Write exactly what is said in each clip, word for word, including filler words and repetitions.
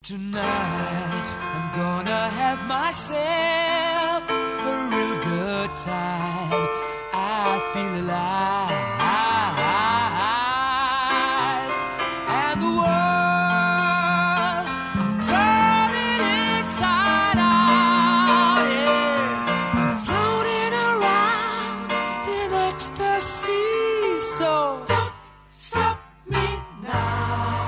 Tonight I'm gonna have myself a real good time. I feel alive, and the world I'm turning inside out. Yeah, I'm floating around in ecstasy. So don't stop me now.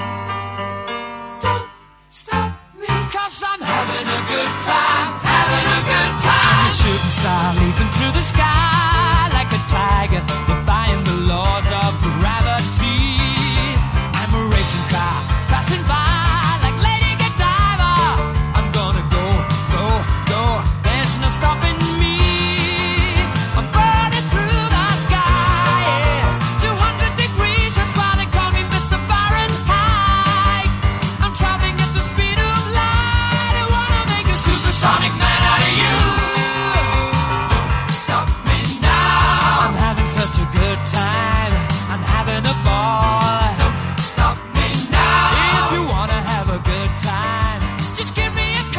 I'm having a good time, having a good time. I'm a shooting star leaping through the sky like a tiger, defying the laws of gravity. I'm a racing car passing by like Lady Godiva. I'm gonna go, go, go. There's no stopping me. I'm burning through the sky, yeah. two hundred degrees, that's why they call me Mister Fahrenheit. I'm traveling at the speed of light. Supersonic man out of you. Don't stop me now. I'm having such a good time. I'm having a ball. Don't stop me now. If you wanna have a good time, just give me a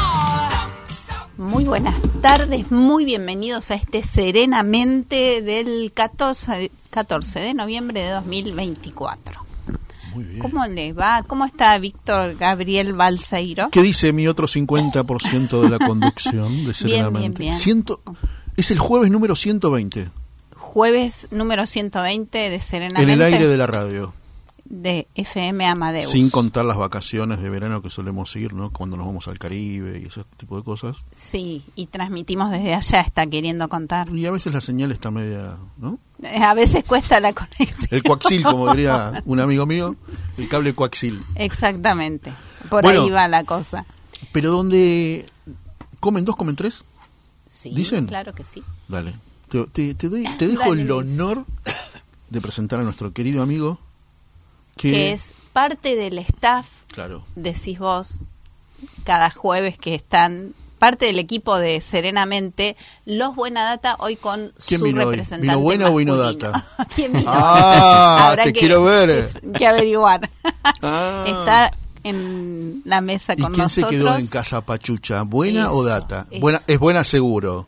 call. Muy buenas tardes, muy bienvenidos a este Serenamente del catorce, catorce de noviembre de dos mil veinticuatro. Muy bien. ¿Cómo les va? ¿Cómo está Víctor Gabriel Balseiro? ¿Qué dice mi otro cincuenta por ciento de la conducción de Serenamente? Bien, bien, bien. Ciento, es el jueves número ciento veinte. Jueves número ciento veinte de Serenamente. En el aire de la radio. De F M Amadeus. Sin contar las vacaciones de verano que solemos ir, ¿no? Cuando nos vamos al Caribe y ese tipo de cosas. Sí, y transmitimos desde allá, está queriendo contar. Y a veces la señal está media, ¿no? A veces cuesta la conexión. El coaxil, como diría un amigo mío, el cable coaxil. Exactamente, por bueno, ahí va la cosa. Pero donde comen dos, comen tres, Sí, ¿dicen? Claro que sí. Dale, te, te, te, doy, te dejo Dale, el Luis. honor de presentar a nuestro querido amigo. Que, que es parte del staff, claro, decís vos, cada jueves que están, parte del equipo de Serenamente, los Buena Data, hoy con ¿Quién su vino hoy? representante ¿Vino Buena o vino masculino. Data? ¿Quién vino? Ah, Habrá te que, quiero ver. Que, que averiguar. Ah. Está en la mesa ¿Y con quién nosotros. se quedó en Casa Pachucha? ¿Buena Eso, o Data? eso. Buena, es buena seguro.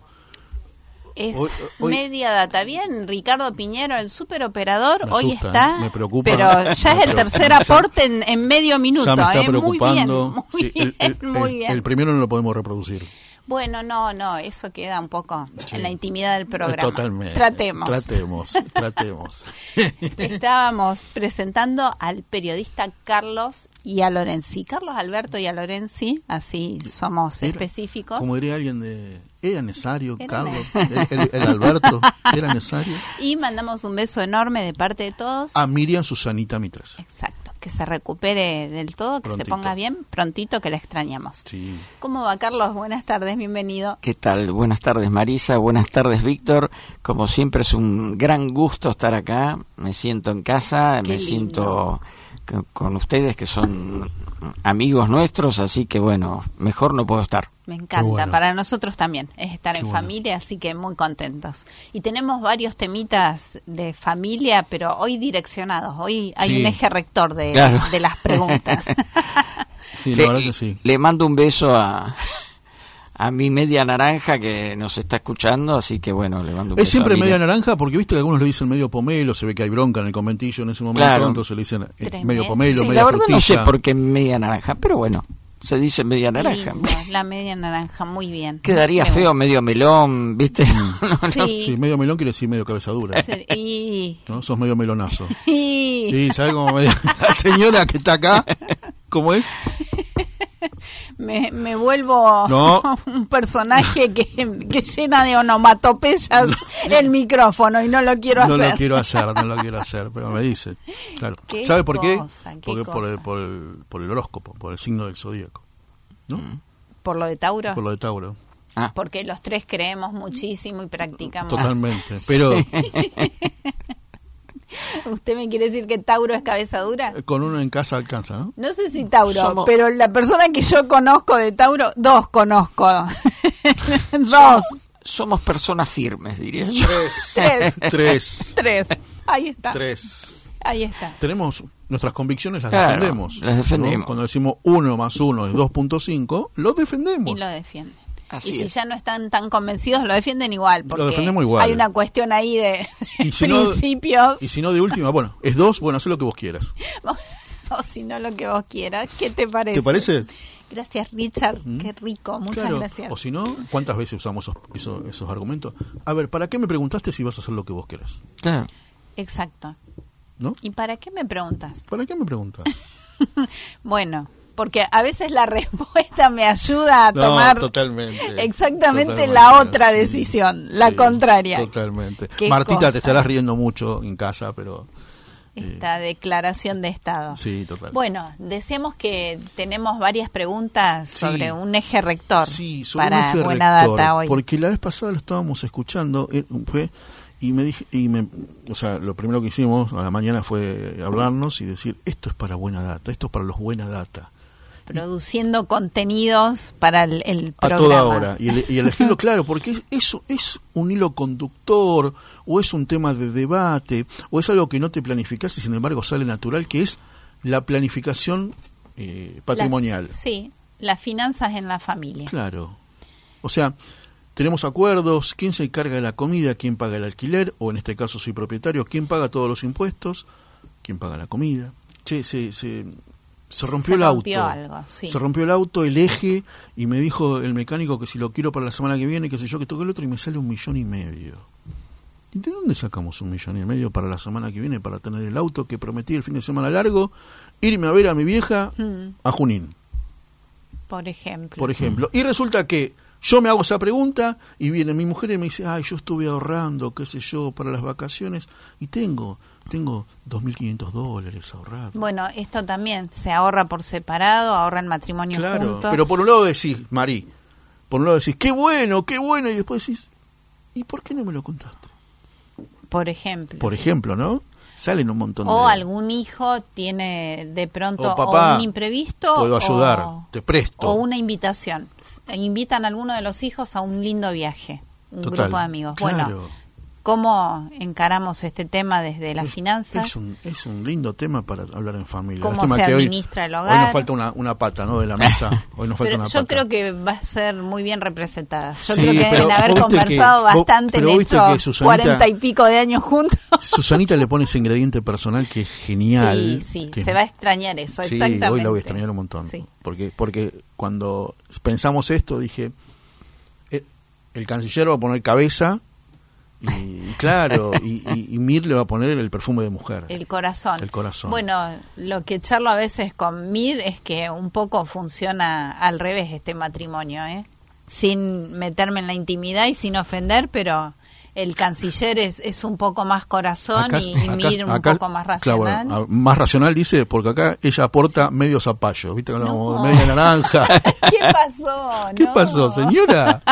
Es Hoy- hoy- media data. Bien, Ricardo Piñero, el superoperador, Me hoy asusta, está. ¿eh? Me preocupa. Pero ya Me es el preocupa. tercer Ya- aporte en, en medio minuto. Ya me está ¿eh? Muy bien, preocupando. muy Sí, bien, el, el- muy el- bien. el primero no lo podemos reproducir. Bueno, no, no, eso queda un poco Sí. en la intimidad del programa. Totalmente. Tratemos. Tratemos, tratemos. Estábamos presentando al periodista Carlos y a Lorenzi. Carlos Alberto y a Lorenzi, así somos Era- específicos. Como diría alguien de... ¿Era necesario, Era Carlos? necesario. El, el- el Alberto, ¿era necesario? Y mandamos un beso enorme de parte de todos. A Miriam Susanita Mitras. Exacto, que se recupere del todo, que Prontito. se ponga bien, prontito, que la extrañamos. Sí. ¿Cómo va, Carlos? Buenas tardes, bienvenido. ¿Qué tal? Buenas tardes, Marisa. Buenas tardes, Víctor. Como siempre es un gran gusto estar acá. Me siento en casa, Qué me lindo. siento c- con ustedes que son amigos nuestros, así que bueno, mejor no puedo estar. Me encanta, Qué bueno. para nosotros también, es estar Qué en bueno. familia, así que muy contentos. Y tenemos varios temitas de familia, pero hoy direccionados, hoy hay Sí. un eje rector de, Claro. de las preguntas. Sí, le, la verdad que sí. le mando un beso a, a mi media naranja que nos está escuchando, así que bueno, le mando un beso. Es siempre a media Miriam. naranja, porque viste que algunos le dicen medio pomelo, se ve que hay bronca en el conventillo en ese momento, Claro. entonces le dicen eh, Tremendo. medio pomelo, Sí, media la verdad no sé frutilla. por qué media naranja, pero bueno, se dice media naranja. Lindo, la media naranja, muy bien. Quedaría Qué feo bueno. medio melón, ¿viste? No, no. Sí, Sí, medio melón quiere decir medio cabeza dura, sí, y, ¿no? Sos medio melonazo. y- Sí, ¿sabes cómo me la señora que está acá? ¿Cómo es? me, me vuelvo No. un personaje que, que llena de onomatopeyas el micrófono y no lo quiero No hacer. lo quiero hacer, no lo quiero hacer, pero me dice. Claro. Qué ¿Sabe por qué? cosa, qué Porque por el, cosa. por, el, por el horóscopo, por el signo del zodíaco, ¿no? ¿Por lo de Tauro? Por lo de Tauro. Ah, Porque los tres creemos muchísimo y practicamos. Totalmente. Pero ¿Usted me quiere decir que Tauro es cabeza dura? con uno en casa alcanza, ¿no? No sé si Tauro, Somos- pero la persona que yo conozco de Tauro, dos conozco. dos. somos, somos personas firmes, diría yo. Tres. Tres. Tres. Tres. Ahí está. Tres. Ahí está. Tenemos nuestras convicciones, las Claro, defendemos. las defendemos. ¿no? Cuando decimos uno más uno es dos punto cinco, lo defendemos. Y lo defienden. Así y si es. ya no están tan convencidos, lo defienden igual, porque defendemos igual. hay una cuestión ahí de, de Y si no- principios, Y si no, de última, bueno, es dos, bueno, haz lo que vos quieras. o si no lo que vos quieras. ¿Qué te parece? ¿Te parece? Gracias, Richard. ¿Mm? Qué rico. Muchas Claro. gracias. O si no, ¿cuántas veces usamos esos, esos, esos argumentos? A ver, ¿para qué me preguntaste si vas a hacer lo que vos querés? Claro. Exacto. ¿No? ¿Y para qué me preguntas? ¿Para qué me preguntas? Bueno, porque a veces la respuesta me ayuda a No, tomar totalmente. Exactamente Totalmente, la otra sí, decisión, la sí, contraria. Totalmente. Qué Martita, cosa. te estarás riendo mucho en casa, pero... Esta declaración de Estado. Sí, total. Bueno, decíamos que tenemos varias preguntas Sí. sobre un eje rector Sí, sobre para un eje Buena rector, Data hoy. Porque la vez pasada lo estábamos escuchando eh, fue, y me dije, y me, o sea, lo primero que hicimos a la mañana fue hablarnos y decir, esto es para Buena Data, esto es para los Buena Data. Produciendo contenidos para el, el A programa. toda hora. Y, el, y elegirlo claro, porque eso es un hilo conductor, o es un tema de debate, o es algo que no te planificás y sin embargo sale natural, que es la planificación eh, patrimonial. Las- sí, las finanzas en la familia. Claro. O sea, tenemos acuerdos, quién se encarga de la comida, quién paga el alquiler, o en este caso soy propietario, quién paga todos los impuestos, quién paga la comida. Che, se, se, se rompió Se el rompió auto. algo, sí. Se rompió el auto, el eje, y me dijo el mecánico que si lo quiero para la semana que viene, que sé yo, que toque el otro, y me sale un millón y medio. ¿Y de dónde sacamos un millón y medio para la semana que viene para tener el auto que prometí el fin de semana largo, irme a ver a mi vieja Mm, a Junín? por ejemplo. Por ejemplo. Y resulta que yo me hago esa pregunta y viene mi mujer y me dice, ay, yo estuve ahorrando, qué sé yo, para las vacaciones y tengo, tengo dos mil quinientos dólares ahorrados. Bueno, esto también se ahorra por separado, ahorra en matrimonio Claro, juntos. pero por un lado decís, Marí, por un lado decís, qué bueno, qué bueno, y después decís, ¿y por qué no me lo contaste? Por ejemplo. Por ejemplo, ¿no? Salen un montón de... O algún hijo tiene de pronto O, papá, o un imprevisto puedo ayudar, o, te presto. o una invitación. S- Invitan a alguno de los hijos a un lindo viaje, un Total, grupo de amigos. claro. Bueno, ¿cómo encaramos este tema desde las Es- finanzas? Es un, es un lindo tema para hablar en familia. ¿Cómo Lástima se que hoy- administra el Hoy hogar? nos falta una, una pata, ¿no? De la mesa. Hoy nos falta Pero una yo pata. creo que va a ser muy bien representada. Yo Sí, creo que pero deben haber vos viste conversado que- vos- bastante pero en vos viste estos que Susanita- cuarenta y pico de años juntos. Susanita le pone ese ingrediente personal que es genial. Sí, sí, que- se va a extrañar eso, Sí, exactamente. hoy la voy a extrañar un montón. Sí. Porque, porque cuando pensamos esto, dije, eh, el canciller va a poner cabeza y claro, y, y, y Mir le va a poner el perfume de mujer. El corazón. El corazón. Bueno, lo que charlo a veces con Mir es que un poco funciona al revés este matrimonio, ¿eh? Sin meterme en la intimidad y sin ofender, pero el canciller es, es un poco más corazón Acá- y, y acá- Mir un acá- poco más claro, racional. bueno, a- más racional dice, porque acá ella aporta medio zapallo, ¿viste? Como No. media naranja. ¿Qué pasó? ¿Qué No. pasó, señora?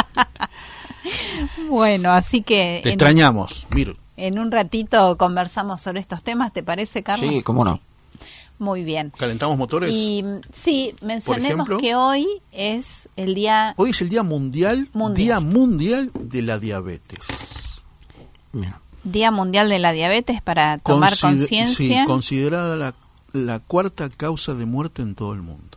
Bueno, así que Te en, extrañamos, Mir. en un ratito conversamos sobre estos temas, ¿te parece, Carlos? Sí, cómo no. Muy bien. ¿Calentamos motores? Y mm, sí, mencionemos ejemplo? que hoy es el día Hoy es el Día Mundial, Mundial. Día Mundial de la Diabetes. Mira. Día Mundial de la Diabetes para tomar Consider- conciencia. Sí, considerada la, la cuarta causa de muerte en todo el mundo.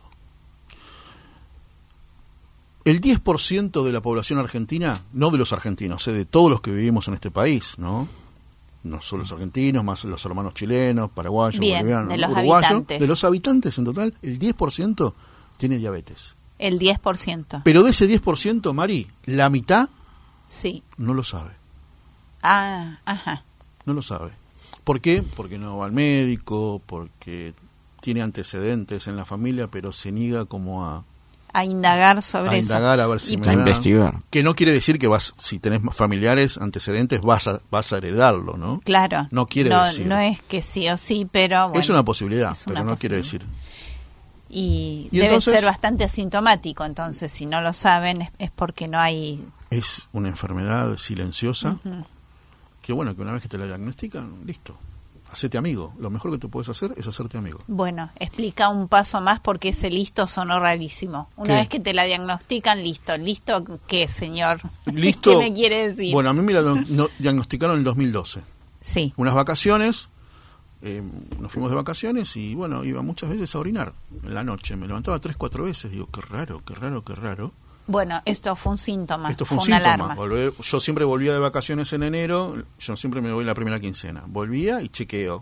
El diez por ciento de la población argentina, no de los argentinos, eh, de todos los que vivimos en este país, ¿no? No solo los argentinos, más los hermanos chilenos, paraguayos, Bien, bolivianos, de los uruguayos, habitantes. de los habitantes en total, el diez por ciento tiene diabetes. El diez por ciento. Pero de ese diez por ciento, Mari, la mitad Sí. no lo sabe. Ah, ajá. No lo sabe. ¿Por qué? Porque no va al médico, porque tiene antecedentes en la familia, pero se niega como a, A indagar sobre a eso. indagar a ver si Y me A da. investigar. Que no quiere decir que vas, si tenés familiares, antecedentes, vas a, vas a heredarlo, ¿no? Claro. No quiere no, decir. No es que sí o sí, pero bueno. es una posibilidad, es pero una no quiere posibilidad. decir. Y, Y debe entonces- ser bastante asintomático, entonces si no lo saben es, es porque no hay... Es una enfermedad silenciosa, Ujú. que bueno, que una vez que te la diagnostican, listo. Hacete amigo. Lo mejor que te puedes hacer es hacerte amigo. Bueno, explica un paso más porque ese listo sonó rarísimo. Una ¿Qué? vez que te la diagnostican, listo. ¿Listo qué, señor? Listo. ¿Qué me quiere decir? Bueno, a mí me la no- diagnosticaron en el dos mil doce. Sí. Unas vacaciones, eh, nos fuimos de vacaciones y bueno, iba muchas veces a orinar en la noche. Me levantaba tres, cuatro veces. Digo, qué raro, qué raro, qué raro. Bueno, esto fue un síntoma. Esto fue un una síntoma. alarma. Volvé, yo siempre volvía de vacaciones en enero. Yo siempre me voy en la primera quincena. Volvía y chequeo.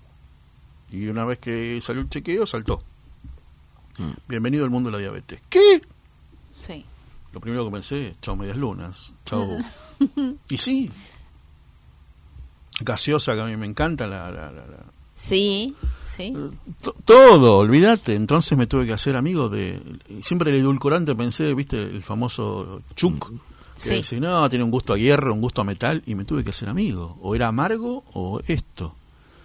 Y una vez que salió el chequeo, saltó. Mm. Bienvenido al mundo de la diabetes. ¿Qué? Sí. Lo primero que pensé, chau medias lunas, chau. Y sí, gaseosa que a mí me encanta, la, la, la, la. Sí, sí. T- todo, olvídate. Entonces me tuve que hacer amigo de, siempre el edulcorante pensé, viste, el famoso chuc, que sí. dice, no, tiene un gusto a hierro, un gusto a metal, y me tuve que hacer amigo. O era amargo o esto.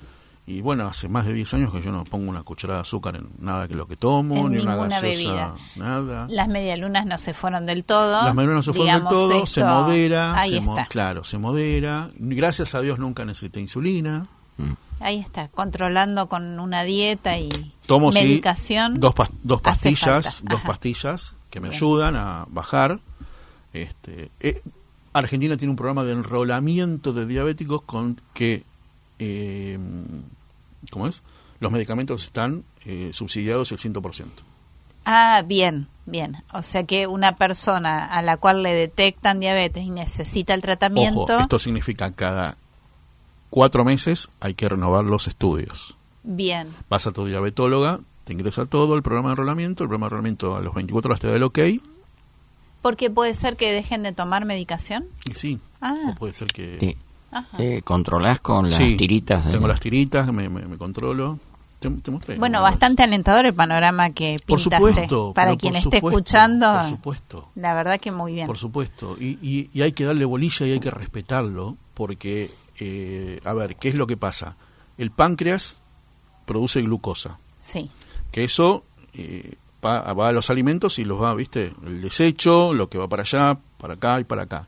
Y bueno, hace más de diez años que yo no pongo una cucharada de azúcar en nada que lo que tomo, en ni una ninguna gaseosa, bebida. nada. Las medialunas no se fueron del todo. Las medialunas no se fueron del todo, esto, se modera, ahí se está. mo- claro, se modera. Gracias a Dios nunca necesité insulina. Mm. Ahí está, controlando con una dieta y Tomo sí, medicación. dos, pas- dos hace pastillas, falta. dos Ajá. pastillas que me Bien. ayudan a bajar. Este, eh, Argentina tiene un programa de enrolamiento de diabéticos con que, eh, ¿cómo es? Los medicamentos están eh, subsidiados el cien por ciento. Ah, bien, bien. O sea que una persona a la cual le detectan diabetes y necesita el tratamiento. Ojo, esto significa cada cuatro meses hay que renovar los estudios. Bien. Vas a tu diabetóloga, te ingresa todo el programa de enrolamiento, el programa de enrolamiento a los veinticuatro horas te da el ok. Porque puede ser que dejen de tomar medicación. Y sí, Ah. o puede ser que... ¿Te, Ajá. te controlás con las Sí, tiritas? de- tengo las tiritas, me, me, me controlo. Te, te mostré. Bueno, ¿no? bastante alentador el panorama que Por pintaste. supuesto. Para pero quien por esté supuesto, escuchando, Por supuesto. la verdad que muy bien. Por supuesto. Y, y, y hay que darle bolilla y hay que respetarlo porque, eh, a ver, ¿qué es lo que pasa? El páncreas produce glucosa. Sí. Que eso eh, va, va a los alimentos y los va, ¿viste? El desecho, lo que va para allá, para acá y para acá.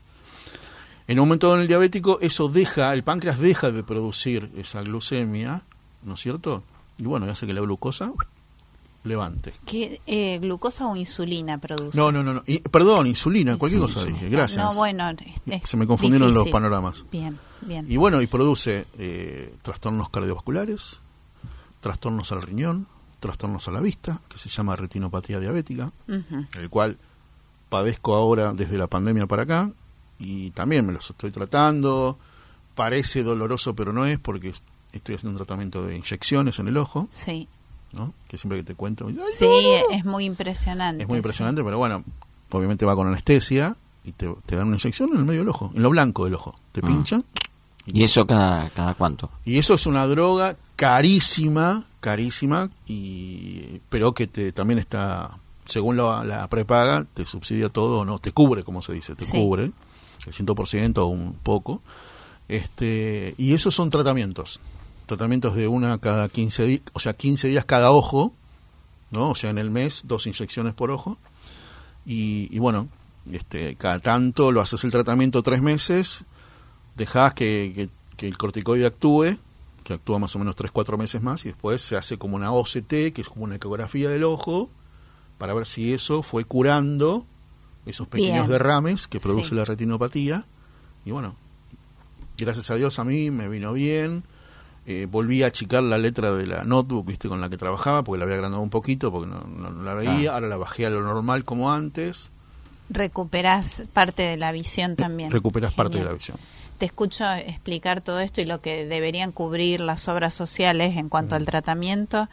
En un momento en el diabético, eso deja, el páncreas deja de producir esa glucemia, ¿no es cierto? Y bueno, hace que la glucosa levante. ¿Qué, eh, ¿Glucosa o insulina produce? No, no, no, no. Y, perdón, insulina, cualquier Sí, cosa sí. dije, gracias. No, bueno, es- es Se me confundieron los difícil. panoramas. Bien, bien. Y bueno, y produce eh, trastornos cardiovasculares, trastornos al riñón, trastornos a la vista, que se llama retinopatía diabética, Ujú. el cual padezco ahora desde la pandemia para acá, y también me los estoy tratando. Parece doloroso, pero no es, porque es- estoy haciendo un tratamiento de inyecciones en el ojo, Sí, ¿no? Que siempre que te cuento, me dicen, "Ay, sí, no, no". es muy impresionante. Es muy sí. impresionante, pero bueno, obviamente va con anestesia y te, te dan una inyección en el medio del ojo, en lo blanco del ojo. Te Ah. pinchan. ¿Y eso cada, cada cuánto? Y eso es una droga carísima, carísima, y pero que te también está, según la, la prepaga, te subsidia todo, o no, te cubre, como se dice, te Sí. cubre, el cien por ciento o un poco. Este, y esos son tratamientos, tratamientos de una cada quince días, o sea, quince días cada ojo, ¿no? O sea, en el mes, dos inyecciones por ojo. Y, y bueno, este, cada tanto lo haces el tratamiento tres meses, dejás que, que, que el corticoide actúe, que actúa más o menos tres, cuatro meses más, y después se hace como una O C T, que es como una ecografía del ojo, para ver si eso fue curando esos pequeños Bien. derrames que produce Sí. la retinopatía. Y bueno, gracias a Dios a mí me vino bien. Eh, volví a achicar la letra de la notebook, viste, con la que trabajaba, porque la había agrandado un poquito, porque no, no- no la veía. Ah. Ahora la bajé a lo normal como antes. Recuperás parte de la visión también. Recuperas parte de Genial. la visión. Te escucho explicar todo esto y lo que deberían cubrir las obras sociales en cuanto al tratamiento,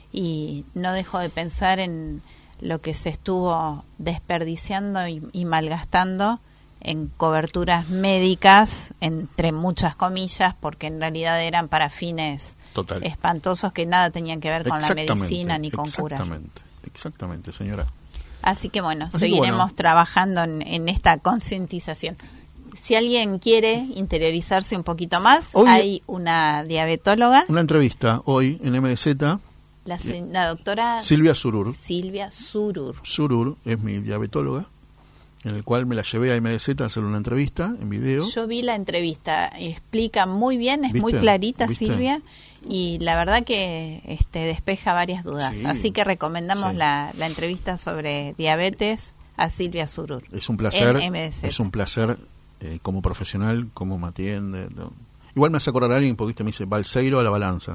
y no dejo de pensar en lo que se estuvo desperdiciando y, y malgastando en coberturas médicas, entre muchas comillas, porque en realidad eran para fines Total. espantosos que nada tenían que ver con la Exactamente, medicina ni con curar. Exactamente, exactamente, señora. Así que bueno, Así que seguiremos bueno. trabajando en, en esta concientización. Si alguien quiere interiorizarse un poquito más, Hoy- hay una diabetóloga, Una entrevista hoy en M D Z, la, se- la doctora Silvia Surur. Silvia Surur. Surur es mi diabetóloga, en el cual me la llevé a M D Z a hacer una entrevista en video. Yo vi la entrevista, explica muy bien, es muy ¿Viste? clarita ¿Viste? Silvia, y la verdad que este despeja varias dudas. Sí. Así que recomendamos Sí. la, la entrevista sobre diabetes a Silvia Surur. Es un placer, en M D Z. es un placer eh, como profesional, cómo me atiende. ¿no? Igual me hace acordar a alguien, porque ¿viste? Me dice Balseiro a la balanza.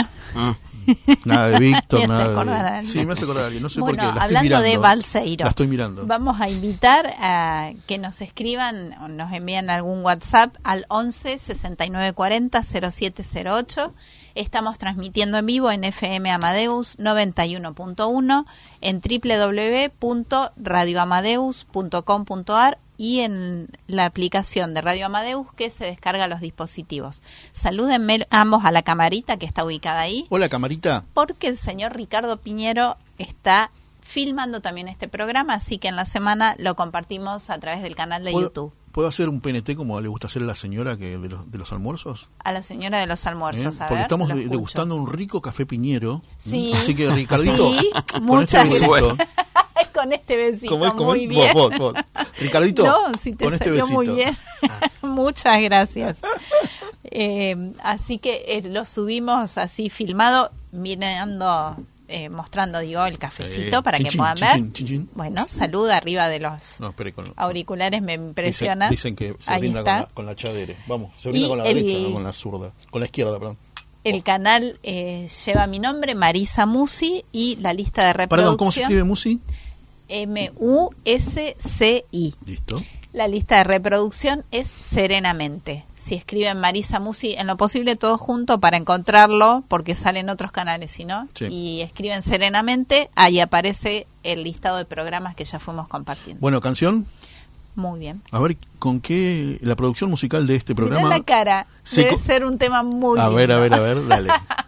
Mm. Nada de Víctor, Me hace nada acordar a de... alguien. Sí, me hace acordar a alguien, no sé Bueno, por qué, la estoy hablando mirando. de Balseiro, La estoy mirando. vamos a invitar a que nos escriban o nos envíen algún WhatsApp al once sesenta y nueve cuarenta cero siete cero ocho. Estamos transmitiendo en vivo en F M Amadeus noventa y uno punto uno, en doble u doble u doble u punto radio amadeus punto com punto a r y en la aplicación de Radio Amadeus que se descarga a los dispositivos. Salúdenme ambos a la camarita que está ubicada ahí. Hola, camarita. Porque el señor Ricardo Piñero está filmando también este programa, así que en la semana lo compartimos a través del canal de ¿Puedo, YouTube. ¿Puedo hacer un P N T como le gusta hacer a la señora que de los, de los almuerzos? A la señora de los almuerzos, ¿Eh? a Porque ver, estamos lo de- escucho. degustando un rico café Piñero. Sí. Así que, Ricardito, Sí, con muchas este besito. Con este besito, ¿Cómo es? ¿Cómo muy es? bien. Vos, vos, vos. Ricardito, No, si te con este salió besito. muy bien. Muchas gracias. Eh, así que eh, lo subimos así filmado, mirando, eh, mostrando, digo, el cafecito Sí. para Chin, que chin, puedan chin, ver. chin, chin, chin. Bueno, salud arriba de los No, espere, con, auriculares, me impresiona. Dicen, dicen que se Ahí brinda con está. la, con la chadere. Vamos, se brinda Y con la el- derecha, no con la zurda. Con la izquierda, perdón. El canal eh, lleva mi nombre, Marisa Musi, y la lista de Perdón, ¿cómo se reproducción escribe Musi? M U S C I. Listo. La lista de reproducción es Serenamente. Si escriben Marisa Musi, en lo posible todo junto para encontrarlo, porque salen otros canales, si no, Sí. y escriben Serenamente, ahí aparece el listado de programas que ya fuimos compartiendo. Bueno, canción. Muy bien. A ver, ¿con qué la producción musical de este Mirá programa? la cara, se debe co- ser un tema muy A ver, lindo. a ver, a ver, dale.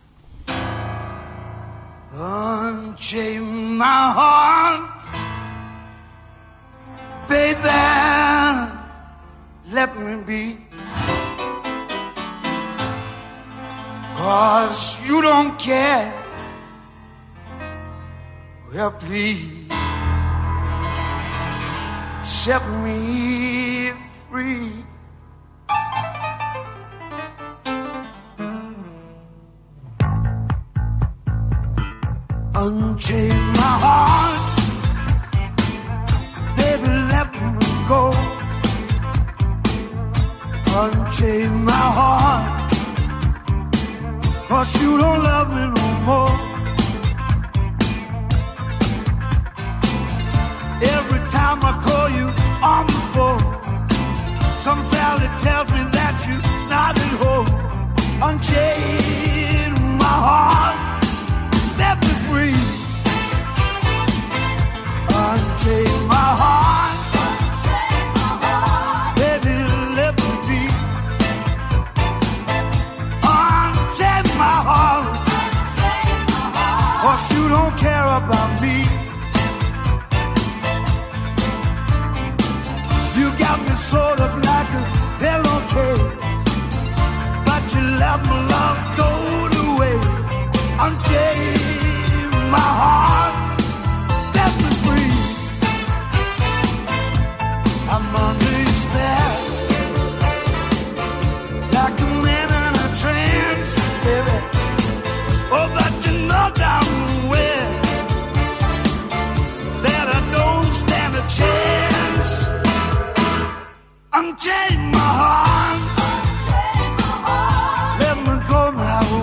Unchain my heart, baby, let me be. 'Cause you don't care. Well, please set me free. Unchain my heart, baby, let me go. Unchain my heart, 'cause you don't love me no more. Every time I call you on the phone, some valley tells me that you're not at home. Unchain my heart, set me free. Unchain my heart, baby, let me be. Unchain my heart, 'cause you don't care about me. You got me sort of like a pillowcase, but you let my love go to waste. Unchain my heart, set me free. I'm under your spell, like a man in a trance, baby. Oh, but you know damn well that I don't stand a chance. Unchain my heart, let me go my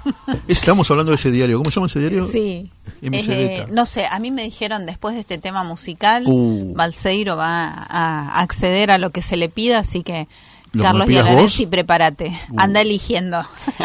Estamos hablando de ese diario. ¿Cómo se llama ese diario? Sí. M C Eh, Beta. no sé, a mí me dijeron después de este tema musical, Uh. Balseiro va a acceder a lo que se le pida, así que ¿Lo Carlos que me pidas Lorenzi, vos? prepárate, Uh. anda eligiendo.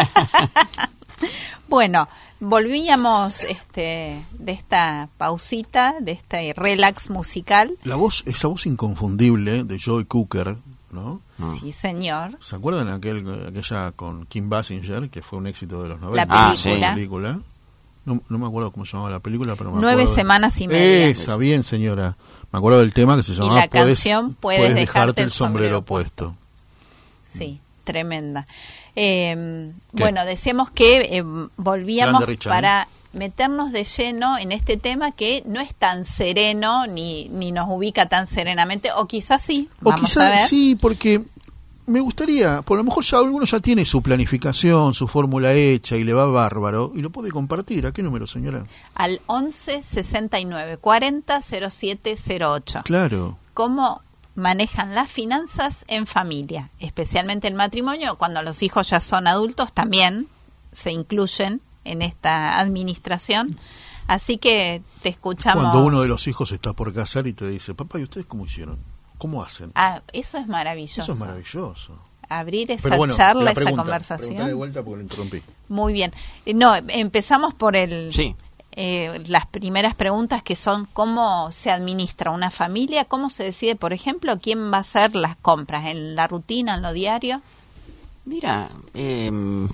Bueno, volvíamos este, de esta pausita, de este relax musical. La voz, esa voz inconfundible de Joy Cooker, ¿no? Sí, señor. ¿Se acuerdan aquel, aquella con Kim Basinger, que fue un éxito de los noventa? La Ah, sí. película. película. No, no me acuerdo cómo se llamaba la película, pero me Nueve acuerdo. semanas y media. Esa, bien, señora. Me acuerdo del tema que se llamaba la canción, Puedes dejarte el sombrero puesto. Sí, tremenda. Eh, ¿Qué? bueno, decíamos que eh, volvíamos Grande Richard, para meternos de lleno en este tema que no es tan sereno ni, ni nos ubica tan serenamente, o quizás sí, O vamos a ver. quizás sí, porque me gustaría, por lo mejor ya alguno ya tiene su planificación, su fórmula hecha y le va bárbaro y lo puede compartir. ¿A qué número, señora? Al once sesenta y nueve cuarenta cero siete cero ocho. Claro. ¿Cómo manejan las finanzas en familia, especialmente el matrimonio? Cuando los hijos ya son adultos también se incluyen en esta administración. Así que te escuchamos. Cuando uno de los hijos está por casar y te dice, papá, ¿y ustedes cómo hicieron? ¿Cómo hacen? Ah, eso es maravilloso. Eso es maravilloso. Abrir esa Pero bueno, charla, la esa pregunta, conversación. preguntale de vuelta porque lo interrumpí. Muy bien. Eh, No, empezamos por el Sí. eh, las primeras preguntas, que son cómo se administra una familia, cómo se decide, por ejemplo, quién va a hacer las compras, en la rutina, en lo diario. Mira, eh,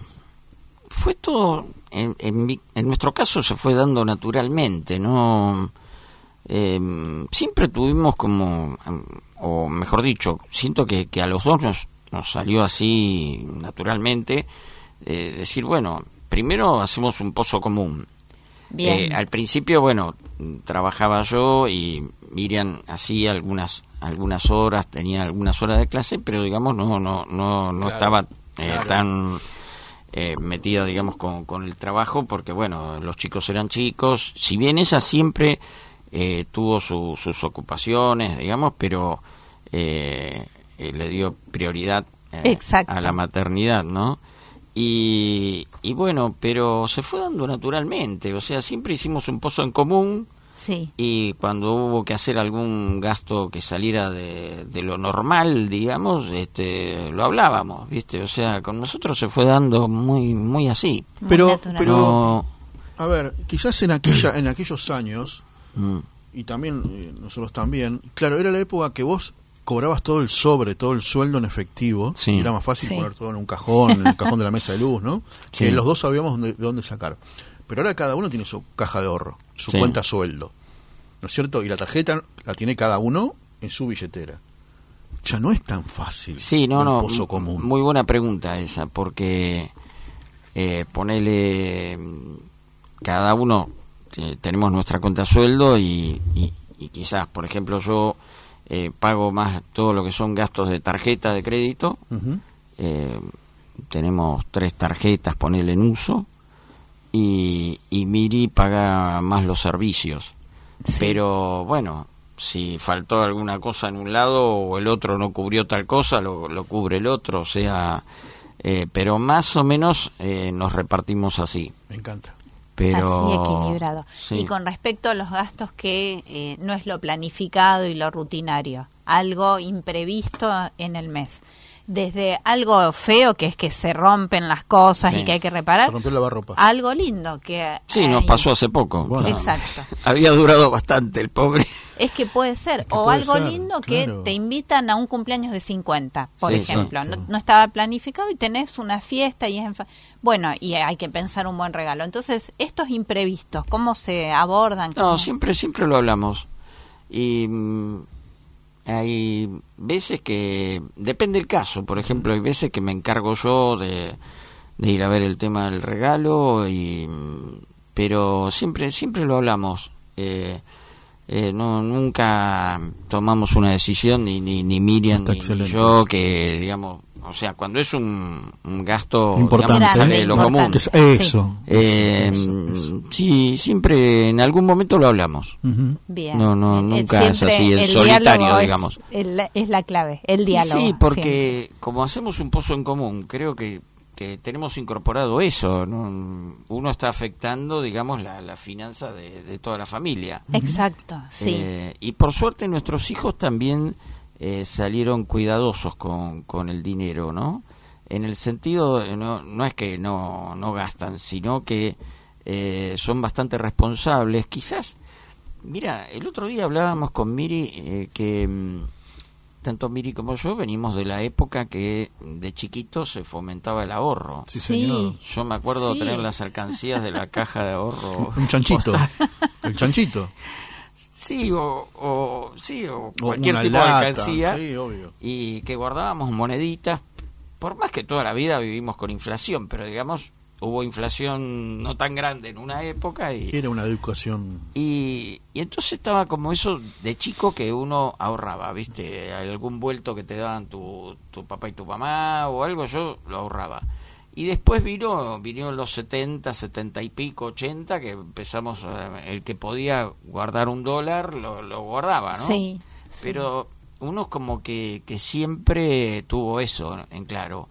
fue todo, en, en, mi- en nuestro caso se fue dando naturalmente, ¿no? Eh, siempre tuvimos como, em, o mejor dicho, siento que, que a los dos nos, nos salió así naturalmente, eh, decir, bueno, primero hacemos un pozo común. Bien. Eh, al principio, bueno, trabajaba yo y Miriam hacía algunas algunas horas, tenía algunas horas de clase, pero digamos no no no no Claro, estaba eh, claro. tan eh, metida, digamos, con, con el trabajo, porque bueno, los chicos eran chicos. Si bien ella siempre eh, tuvo su- sus ocupaciones, digamos, pero eh, eh, le dio prioridad eh, Exacto. a la maternidad, ¿no? Y, y bueno, pero se fue dando naturalmente, o sea, siempre hicimos un pozo en común Sí. y cuando hubo que hacer algún gasto que saliera de, de lo normal, digamos, este, lo hablábamos, ¿viste? O sea, con nosotros se fue dando muy muy así. Muy Pero- naturalmente. pero- No, A ver, quizás en aquella en aquellos años, mm, y también eh, nosotros también, claro, era la época que vos cobrabas todo el sobre, todo el sueldo en efectivo, Sí. y era más fácil Sí. poner todo en un cajón, en el cajón de la mesa de luz, ¿no? Sí. Que los dos sabíamos dónde- de dónde sacar. Pero ahora cada uno tiene su caja de ahorro, su Sí. cuenta sueldo, ¿no es cierto? Y la tarjeta la tiene cada uno en su billetera. Ya no es tan fácil. sí, no, un no, pozo m- común. muy buena pregunta esa, porque eh, ponele, mm, cada uno eh, tenemos nuestra cuenta sueldo y, y, y quizás, por ejemplo, yo eh, pago más todo lo que son gastos de tarjeta de crédito. Ujú. Eh, tenemos tres tarjetas, ponele en uso, y, y Miri paga más los servicios. Sí. Pero bueno, si faltó alguna cosa en un lado o el otro no cubrió tal cosa, lo, lo cubre el otro, o sea, eh, pero más o menos eh, nos repartimos así. Me encanta. Pero, Así equilibrado. sí. Y con respecto a los gastos que eh, no es lo planificado y lo rutinario, algo imprevisto en el mes. Desde algo feo, que es que se rompen las cosas Sí. y que hay que reparar, Se rompió el lavarropa. algo lindo que... Sí, nos hay- pasó hace poco. Bueno. Exacto. Había durado bastante el pobre. Es que puede ser, que o puede algo ser, lindo que claro. te invitan a un cumpleaños de cincuenta, por Sí, ejemplo. exacto. No, no estaba planificado y tenés una fiesta y es en fa- bueno, y hay que pensar un buen regalo. Entonces, estos imprevistos, ¿cómo se abordan? No, ¿Cómo- siempre, siempre lo hablamos. Y mm, hay veces que, depende del caso, por ejemplo, hay veces que me encargo yo de, de ir a ver el tema del regalo, y mm, pero siempre, siempre lo hablamos. Eh, eh, no, nunca tomamos una decisión, ni, ni, ni Miriam Está ni, ni excelente. yo, que digamos, o sea, cuando es un, un gasto Importante. digamos, sale Grande, de lo importante. común. Es- Eso. Eh, Eso, eso. Sí, siempre en algún momento lo hablamos. Ujú. Bien. No, no, Eh, nunca es siempre así, en el solitario, diálogo es- digamos. el- es la clave, el diálogo. Sí, siempre. porque como hacemos un pozo en común, creo que que tenemos incorporado eso, ¿no? Uno está afectando, digamos, la, la finanza de, de toda la familia. Exacto, sí. Eh, y por suerte nuestros hijos también eh, salieron cuidadosos con, con el dinero, ¿no? En el sentido, no, no es que no, no gastan, sino que eh, son bastante responsables. Quizás, mira, el otro día hablábamos con Miri eh, que mm, tanto Miri como yo venimos de la época que de chiquitos se fomentaba el ahorro. Sí, señor. Sí. Yo me acuerdo Sí. tener las alcancías de la caja de ahorro. Un chanchito. El chanchito. Sí, o, o, sí, o O cualquier una tipo lata, de alcancía. Sí, obvio. Y que guardábamos moneditas, por más que toda la vida vivimos con inflación, pero digamos, hubo inflación no tan grande en una época y, Era una educación. y, y entonces estaba como eso de chico que uno ahorraba, ¿viste? Algún vuelto que te daban tu, tu papá y tu mamá o algo, yo lo ahorraba. Y después vino, vinieron los setenta, setenta y pico, ochenta, que empezamos, eh, el que podía guardar un dólar, lo, lo guardaba, ¿no? Sí. Pero uno como que, que siempre tuvo eso en claro.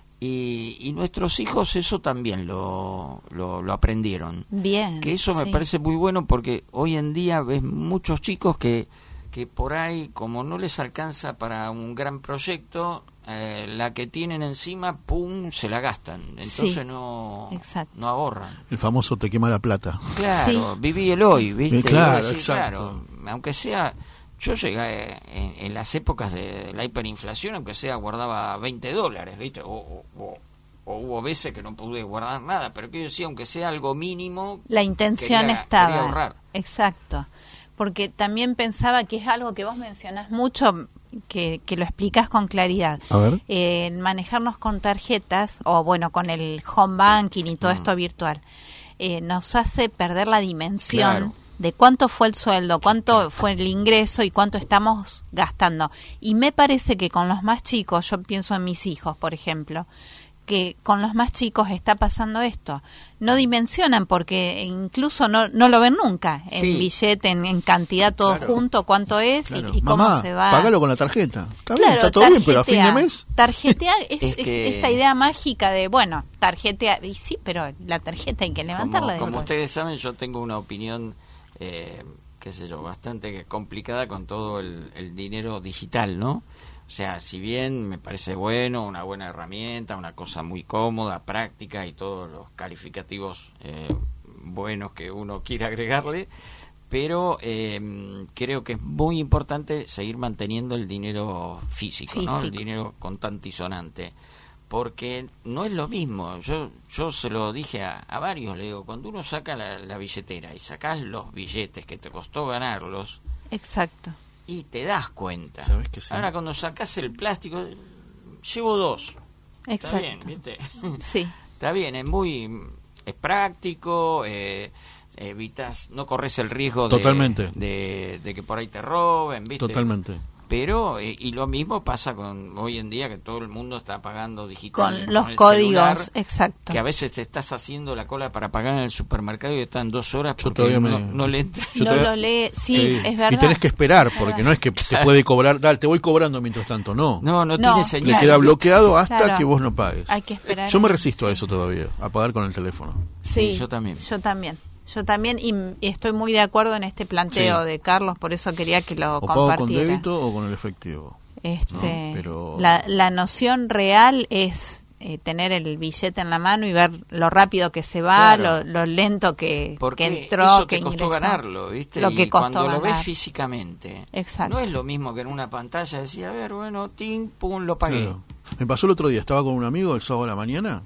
Y, y nuestros hijos eso también lo, lo, lo aprendieron. Bien. Que eso me sí. parece muy bueno porque hoy en día ves muchos chicos que, que por ahí, como no les alcanza para un gran proyecto, eh, la que tienen encima, pum, se la gastan. Entonces Sí, no, exacto. no ahorran. El famoso te quema la plata. Claro, viví el hoy, ¿viste? Eh, claro, Iba a decir, exacto. claro, aunque sea, yo llegué en, en las épocas de la hiperinflación, aunque sea, guardaba veinte dólares, ¿viste? O, o, o, o hubo veces que no pude guardar nada, pero que yo decía, aunque sea algo mínimo, La intención quería- estaba. quería ahorrar. Exacto. Porque también pensaba que es algo que vos mencionás mucho, que, que lo explicás con claridad. A ver. Eh, en manejarnos con tarjetas, o bueno, con el home banking y todo Mm. esto virtual, eh, nos hace perder la dimensión Claro. de cuánto fue el sueldo, cuánto fue el ingreso y cuánto estamos gastando. Y me parece que con los más chicos, yo pienso en mis hijos, por ejemplo, que con los más chicos está pasando esto. No dimensionan porque incluso no, no lo ven nunca en Sí. billete, en, en cantidad todo Claro. junto, cuánto es y- Claro. y, cómo Mamá, se va. págalo con la tarjeta. Está bien, Claro, está todo bien, pero a fin de tarjetea. mes. Tarjetear es, Es es que- esta idea mágica de, bueno, tarjetea, y sí, pero la tarjeta hay que levantarla de Como, como golpe. ustedes saben, yo tengo una opinión, eh, qué sé yo, bastante complicada con todo el, el dinero digital, ¿no? O sea, si bien me parece bueno, una buena herramienta, una cosa muy cómoda, práctica y todos los calificativos eh, buenos que uno quiere agregarle, pero eh, creo que es muy importante seguir manteniendo el dinero físico, ¿no? El Físico. dinero contante y sonante. Porque no es lo mismo. Yo yo se lo dije a, a varios, le digo, cuando uno saca la, la billetera y sacás los billetes que te costó ganarlos, Exacto. y te das cuenta. ¿Sabes que sí? Ahora cuando sacás el plástico, llevo dos. Está bien, Exacto. ¿viste? Sí. Está bien, es muy... es práctico, eh, evitas, no corres el riesgo de, Totalmente. de, de que por ahí te roben, ¿viste? Totalmente. Pero, eh, y lo mismo pasa con hoy en día que todo el mundo está pagando digital. Con los el códigos, celular, exacto. que a veces te estás haciendo la cola para pagar en el supermercado y están dos horas Yo porque todavía no, me- no le entra. Yo no todavía- lo lee, sí, Sí. es verdad. Y tenés que esperar, Es porque verdad. no es que te puede cobrar, dale, te voy cobrando mientras tanto, no. No, no, No. tiene Le señal. queda bloqueado hasta Claro. que vos no pagues. Hay que esperar. Yo me resisto a eso todavía, a pagar con el teléfono. Sí, Sí, yo también. Yo también. Yo también, y, y estoy muy de acuerdo en este planteo Sí. de Carlos, por eso quería que lo O pago con compartiera. débito o con el efectivo. Este, No, pero- la, la noción real es eh, tener el billete en la mano y ver lo rápido que se va, Claro. lo, lo lento que, Porque que entró, eso que te costó ingresó. ganarlo, ¿viste? Lo y que costó cuando lo ves ganar. físicamente, Exacto. no es lo mismo que en una pantalla decía, a ver, bueno, ting, pum, lo pagué. Claro. Me pasó el otro día, estaba con un amigo el sábado a la mañana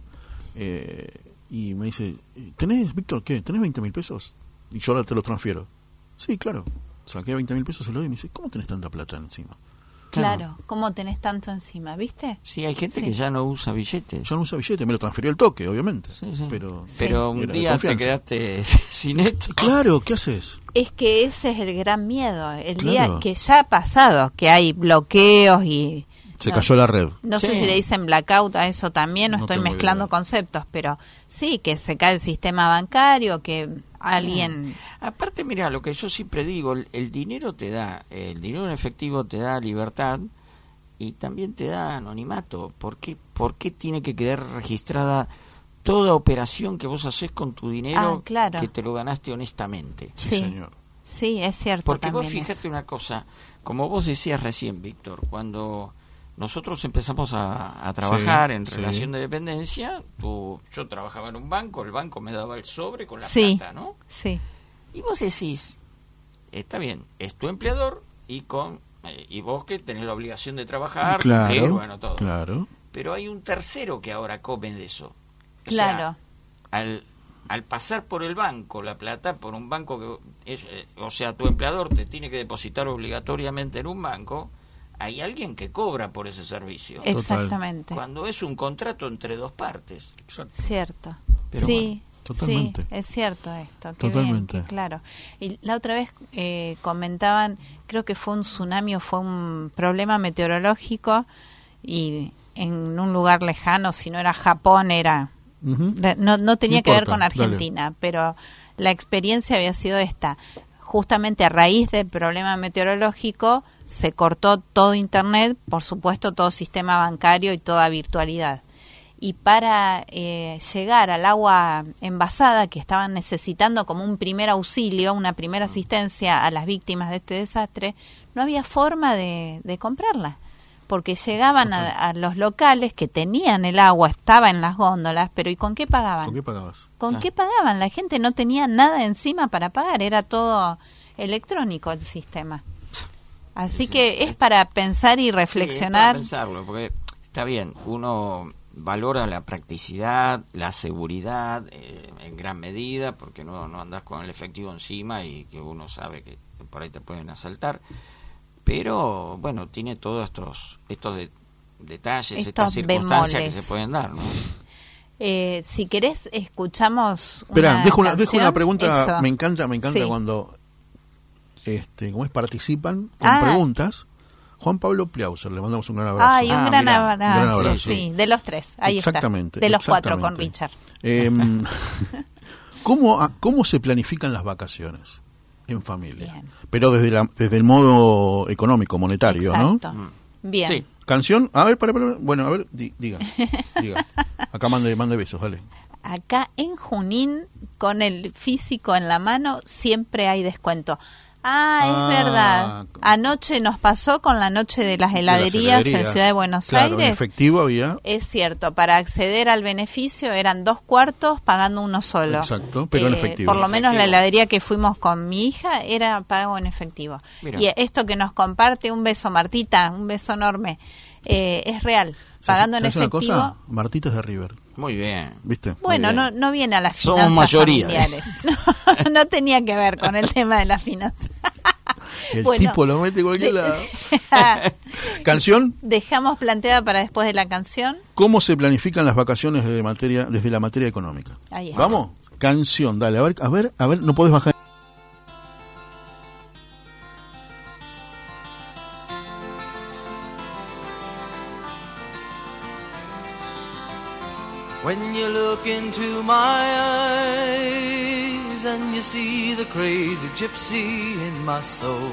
eh, y me dice, ¿tenés, Víctor, qué? ¿Tenés veinte mil pesos? Y yo ahora te lo transfiero. Sí, claro. Saqué veinte mil pesos, se lo doy y me dice, ¿cómo tenés tanta plata encima? Claro, ¿cómo tenés tanto encima, viste? Sí, hay gente Sí. que ya no usa billetes. Yo no uso billete, me lo transferió el toque, obviamente. Sí, sí. Pero, Sí. Pero un Era de día te confianza. quedaste sin esto. claro, ¿qué haces? Es que ese es el gran miedo, el Claro. día que ya ha pasado, que hay bloqueos y... Se no, cayó la red. No sé Sí. si le dicen blackout a eso también, no, No estoy tengo mezclando idea. conceptos, pero sí, que se cae el sistema bancario, que alguien... Aparte, mira, lo que yo siempre digo, el, el dinero te da, el dinero en efectivo te da libertad y también te da anonimato. ¿Por qué, por qué tiene que quedar registrada toda operación que vos haces con tu dinero Ah, claro. que te lo ganaste honestamente? Sí, Sí. señor. Sí, es cierto. Porque vos también fíjate eso. una cosa, como vos decías recién, Víctor, cuando nosotros empezamos a, a trabajar Sí, en sí. relación de dependencia, tú, yo trabajaba en un banco, el banco me daba el sobre con la Sí. plata, ¿no? Sí, Y vos decís, está bien, es tu empleador y con eh, y vos que tenés la obligación de trabajar, Claro, cumplir, bueno, todo. claro. Pero hay un tercero que ahora come de eso. O claro. sea, al, al pasar por el banco la plata, por un banco que es, eh, o sea, tu empleador te tiene que depositar obligatoriamente en un banco, hay alguien que cobra por ese servicio. Exactamente. Cuando es un contrato entre dos partes. Exacto. Cierto. Pero sí, Totalmente. sí, es cierto esto. Qué Totalmente. bien, qué claro. Y la otra vez eh, comentaban, creo que fue un tsunami o fue un problema meteorológico y en un lugar lejano, si no era Japón, era Ujú. no, no tenía No que ver importa, con dale. Argentina, pero la experiencia había sido esta. Justamente a raíz del problema meteorológico se cortó todo Internet, por supuesto todo sistema bancario y toda virtualidad. Y para eh, llegar al agua envasada que estaban necesitando como un primer auxilio, una primera asistencia a las víctimas de este desastre, no había forma de, de comprarla. Porque llegaban a, a los locales que tenían el agua, estaba en las góndolas, pero ¿y con qué pagaban? ¿Con qué pagabas? ¿Con Ah. qué pagaban? La gente no tenía nada encima para pagar, era todo electrónico el sistema. Así Sí, que sí. es para pensar y Sí, es para reflexionar. pensarlo, porque está bien, uno valora la practicidad, la seguridad eh, en gran medida, porque no, no andas con el efectivo encima y que uno sabe que por ahí te pueden asaltar. Pero, bueno, tiene todos estos estos de- detalles, Estos estas circunstancias bemoles. que se pueden dar, ¿no? Eh, si querés, escuchamos Espera, una dejo una, dejo canción. una pregunta. Eso. Me encanta, me encanta Sí. cuando este, ¿cómo es? Participan con Ah. preguntas. Juan Pablo Pliauser, le mandamos un gran abrazo. Ay, un Ah, gran mirá, abrazo, un gran abrazo. sí, de los tres, ahí Exactamente, está. De los cuatro con exactamente. Richard. Em, ¿cómo, a- ¿Cómo se planifican las vacaciones en familia? Bien. Pero desde, la, desde el modo económico, monetario, Exacto. ¿no? Mm. Bien. Sí. Canción, a ver, para, para, bueno, a ver, di- diga, diga. Acá mande, mande besos, dale. Acá en Junín, con el físico en la mano, siempre hay descuento. Ah, Ah, es verdad. Anoche nos pasó con la noche de las heladerías, De las heladerías. en Ciudad de Buenos Claro, en Aires. efectivo había. Es cierto, para acceder al beneficio eran dos cuartos pagando uno solo. Exacto, pero en Eh, efectivo. Por lo menos la Efectivo. heladería que fuimos con mi hija era pago en efectivo. Mira. Y esto que nos comparte, un beso Martita, un beso enorme, eh, es real. Pagando en ¿Sabes una efectivo. cosa? Martitas de River, Muy bien. ¿viste? Muy Bueno, bien. no, no viene a las Somos finanzas mayoría, ¿eh? familiares. No, no tenía que ver con el tema de las finanzas. El Bueno, tipo lo mete en cualquier de- lado. Canción, Dejamos planteada para después de la canción. ¿cómo se planifican las vacaciones desde, materia, desde la materia económica? Ahí está. ¿Vamos? Canción, dale, a ver, a ver, a ver, no podés bajar. When you look into my eyes and you see the crazy gypsy in my soul,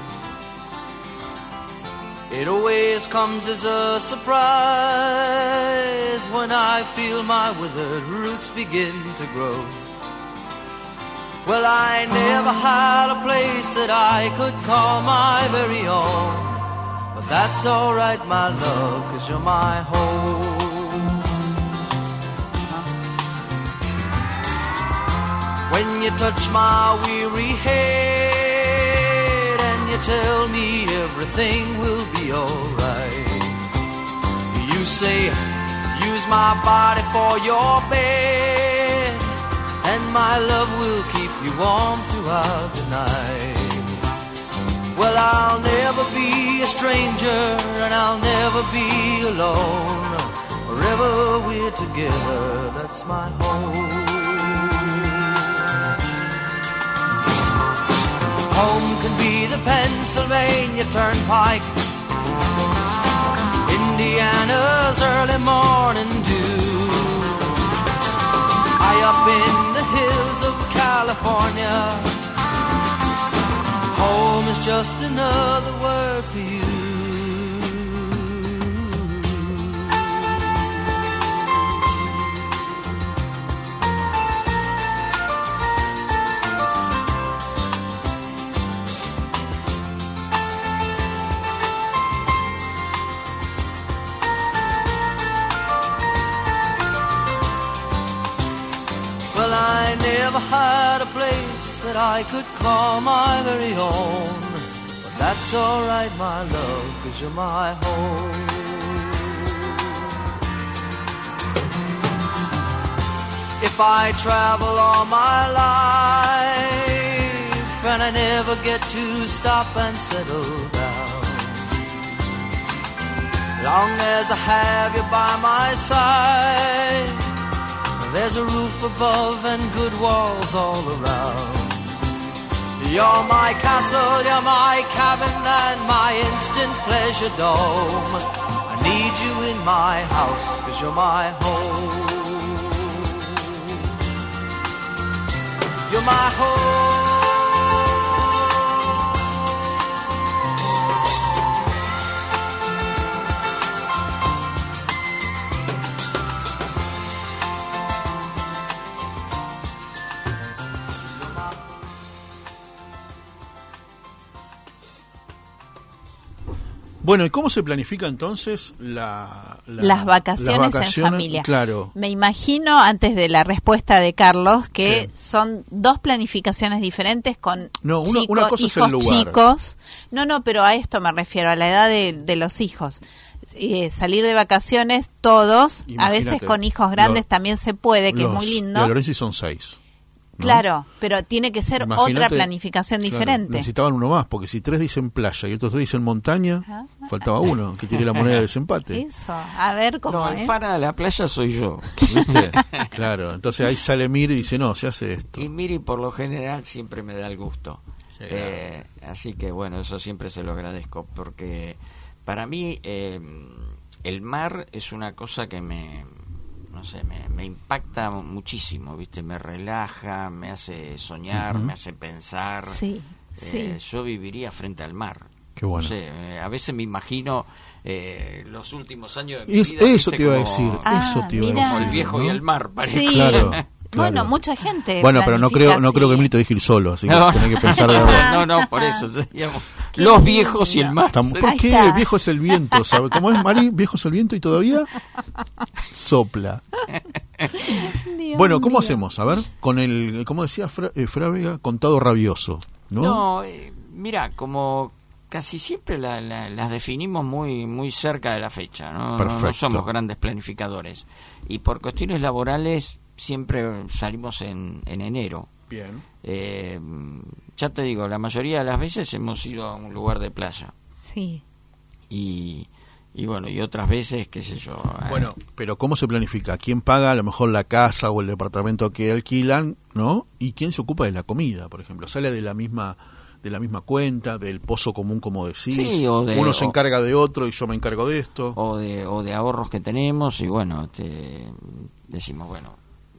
it always comes as a surprise when I feel my withered roots begin to grow. Well, I never had a place that I could call my very own, but that's alright, my love, 'cause you're my home. When you touch my weary head and you tell me everything will be alright, you say, use my body for your bed, and my love will keep you warm throughout the night. Well, I'll never be a stranger and I'll never be alone. Wherever we're together, that's my home. Home can be the Pennsylvania Turnpike, Indiana's early morning dew, high up in the hills of California. Home is just another word for you. never had a place that I could call my very own. But that's alright, my love, 'cause you're my home. If I travel all my life and I never get to stop and settle down, long as I have you by my side, there's a roof above and good walls all around. You're my castle, you're my cabin and my instant pleasure dome. I need you in my house 'cause you're my home. You're my home. Bueno, ¿y cómo se planifica entonces la, la- las, vacaciones las vacaciones? en familia? Claro. Me imagino, antes de la respuesta de Carlos, que ¿Qué? son dos planificaciones diferentes con No, una- chico- una cosa es el hijos lugar. chicos. No, no, pero a esto me refiero, a la edad de, de los hijos. Eh, salir de vacaciones todos, a Imagínate, veces con hijos grandes los- también se puede, que Los es muy lindo. de Lorenzi son seis. ¿no? Claro, pero tiene que ser Imagínate, otra planificación claro, diferente. necesitaban uno más, porque si tres dicen playa y otros tres dicen montaña, Ajá. faltaba uno que tire la moneda de desempate. Eso, a ver cómo No, el es. fara de la playa soy yo. ¿Viste? Claro, entonces ahí sale Mir y dice, no, se hace esto. Y Miri por lo general siempre me da el gusto. Sí. Eh, así que bueno, eso siempre se lo agradezco, porque para mí eh, el mar es una cosa que me, no sé, me, me impacta muchísimo, ¿viste? Me relaja, me hace soñar, Ujú. me hace pensar. Sí, Eh, sí. Yo viviría frente al mar. Qué bueno. No sé, eh, a veces me imagino eh, los últimos años de mi Es- vida. eso ¿viste? te iba a como- decir, Ah, eso te iba a mira. decir. como el viejo ¿no? y el mar, parece. Sí. Claro, Bueno, claro. mucha gente. Bueno, pero no planifica creo, no creo que así. Milito deje ir solo, así que No. tenés que pensar de verdad. No, no, por eso. digamos, Qué los viejos y el lindo. mar. Tam- ¿Por Ahí qué? está. Viejo es el viento, ¿sabe? ¿Cómo es, Mari? Viejo es el viento y todavía sopla. Dios Bueno, ¿cómo mío. hacemos? A ver, con el, como decía Fra- eh, Frávega, contado rabioso, ¿no? No, eh, mira, como casi siempre la- la- las definimos muy muy cerca de la fecha, ¿no? No, Perfecto. no somos grandes planificadores. Y por cuestiones laborales siempre salimos en, en enero. Bien. Eh, ya te digo, la mayoría de las veces hemos ido a un lugar de playa. Sí. Y, y bueno, y otras veces, qué sé yo. eh, Bueno, pero ¿cómo se planifica? ¿Quién paga a lo mejor la casa o el departamento que alquilan, ¿no? ¿Y quién se ocupa de la comida, por ejemplo? ¿Sale de la misma de la misma cuenta, del pozo común, como decís? Sí, o de- Uno se o- encarga de otro y yo me encargo de esto. o de, o de ahorros que tenemos y bueno, te decimos, bueno,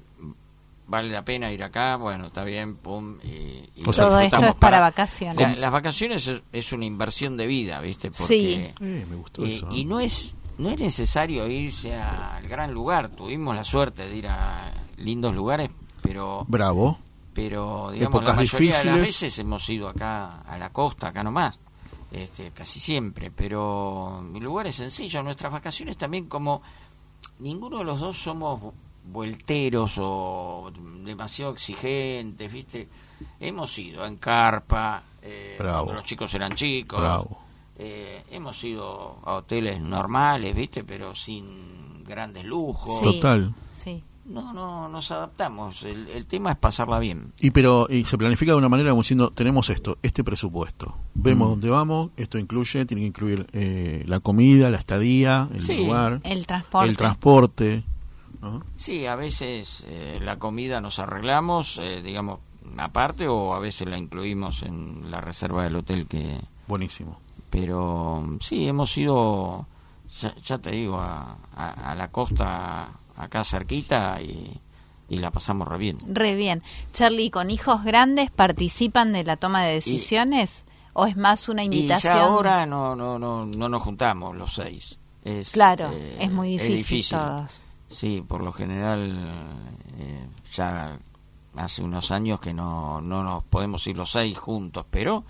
vale la pena ir acá, bueno, está bien, pum, y, y O sea, Todo esto disfrutamos es para vacaciones. La- las vacaciones es, es una inversión de vida, ¿viste? Porque, Sí. Eh, me gustó eh, eso. y no es no es necesario irse al gran lugar, tuvimos la suerte de ir a lindos lugares, pero Bravo. pero digamos Épocas la mayoría de las difíciles. veces hemos ido acá a la costa, acá nomás, este, casi siempre, pero mi lugar es sencillo, nuestras vacaciones también, como ninguno de los dos somos vuelteros o demasiado exigentes, ¿viste? Hemos ido en carpa, eh, Bravo. cuando los chicos eran chicos, Bravo. eh, hemos ido a hoteles normales, ¿viste? Pero sin grandes lujos. Sí. Total. Sí. No, no, nos adaptamos. El, el tema es pasarla bien. Y pero y se planifica de una manera como diciendo, tenemos esto, este presupuesto. Vemos Mm. dónde vamos, esto incluye, tiene que incluir eh, la comida, la estadía, el Sí, lugar, El transporte. el transporte, ¿no? Sí, a veces eh, la comida nos arreglamos, eh, digamos, aparte, o a veces la incluimos en la reserva del hotel que... Buenísimo. Pero sí, hemos ido, ya, ya te digo, a, a, a la costa acá cerquita y, y la pasamos re bien. Re bien. Charlie, ¿con hijos grandes participan de la toma de decisiones? ¿O es más una Y invitación? ya ahora no, no, no, no nos juntamos los seis. Es, Claro, eh, es muy difícil, todos. Sí, por lo general eh, ya hace unos años que no, no nos podemos ir los seis juntos, pero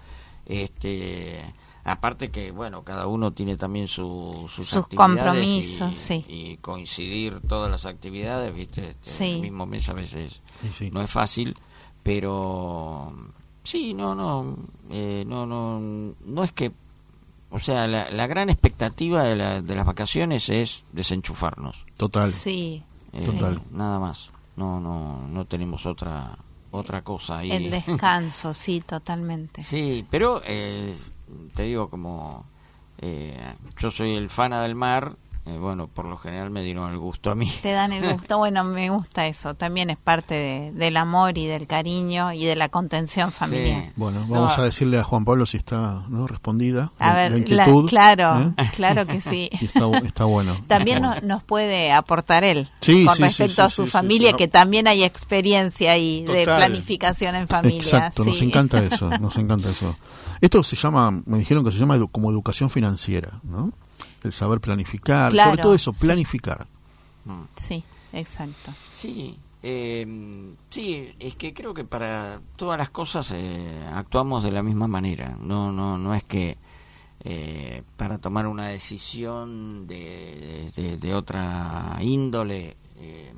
este aparte que bueno, cada uno tiene también su, sus, Sus actividades compromisos, y, sí. y coincidir todas las actividades, viste, Este, Sí. en el mismo mes a veces Y sí. no es fácil, pero sí, no, no, eh, no, no, no es que, o sea, la, la gran expectativa de, la, de las vacaciones es desenchufarnos. Total. Sí, Eh, Total. Nada más. No, no, no tenemos otra otra cosa ahí. el descanso, sí, totalmente. Sí, pero eh, te digo, como eh, yo soy el fana del mar, eh, bueno, por lo general me dieron el gusto a mí. Te dan el gusto, bueno, me gusta eso, también es parte de, del amor y del cariño y de la contención familiar. Sí. Bueno, vamos No. a decirle a Juan Pablo si está, ¿no?, respondida A la, ver, la la- inquietud. claro, ¿eh? claro que sí. Y está, está bueno. También nos, nos puede aportar él Sí, con sí, respecto sí, a sí, su sí, familia, sí, sí. que también hay experiencia ahí de Total. planificación en familia. Exacto, nos sí. encanta eso, nos encanta eso. Esto se llama, me dijeron que se llama edu- como educación financiera, ¿no? El saber planificar, Claro, sobre todo eso, sí. planificar. Mm. Sí, exacto. Sí, eh, sí, es que creo que para todas las cosas eh, actuamos de la misma manera. No, no, no es que eh, para tomar una decisión de, de, de otra índole eh,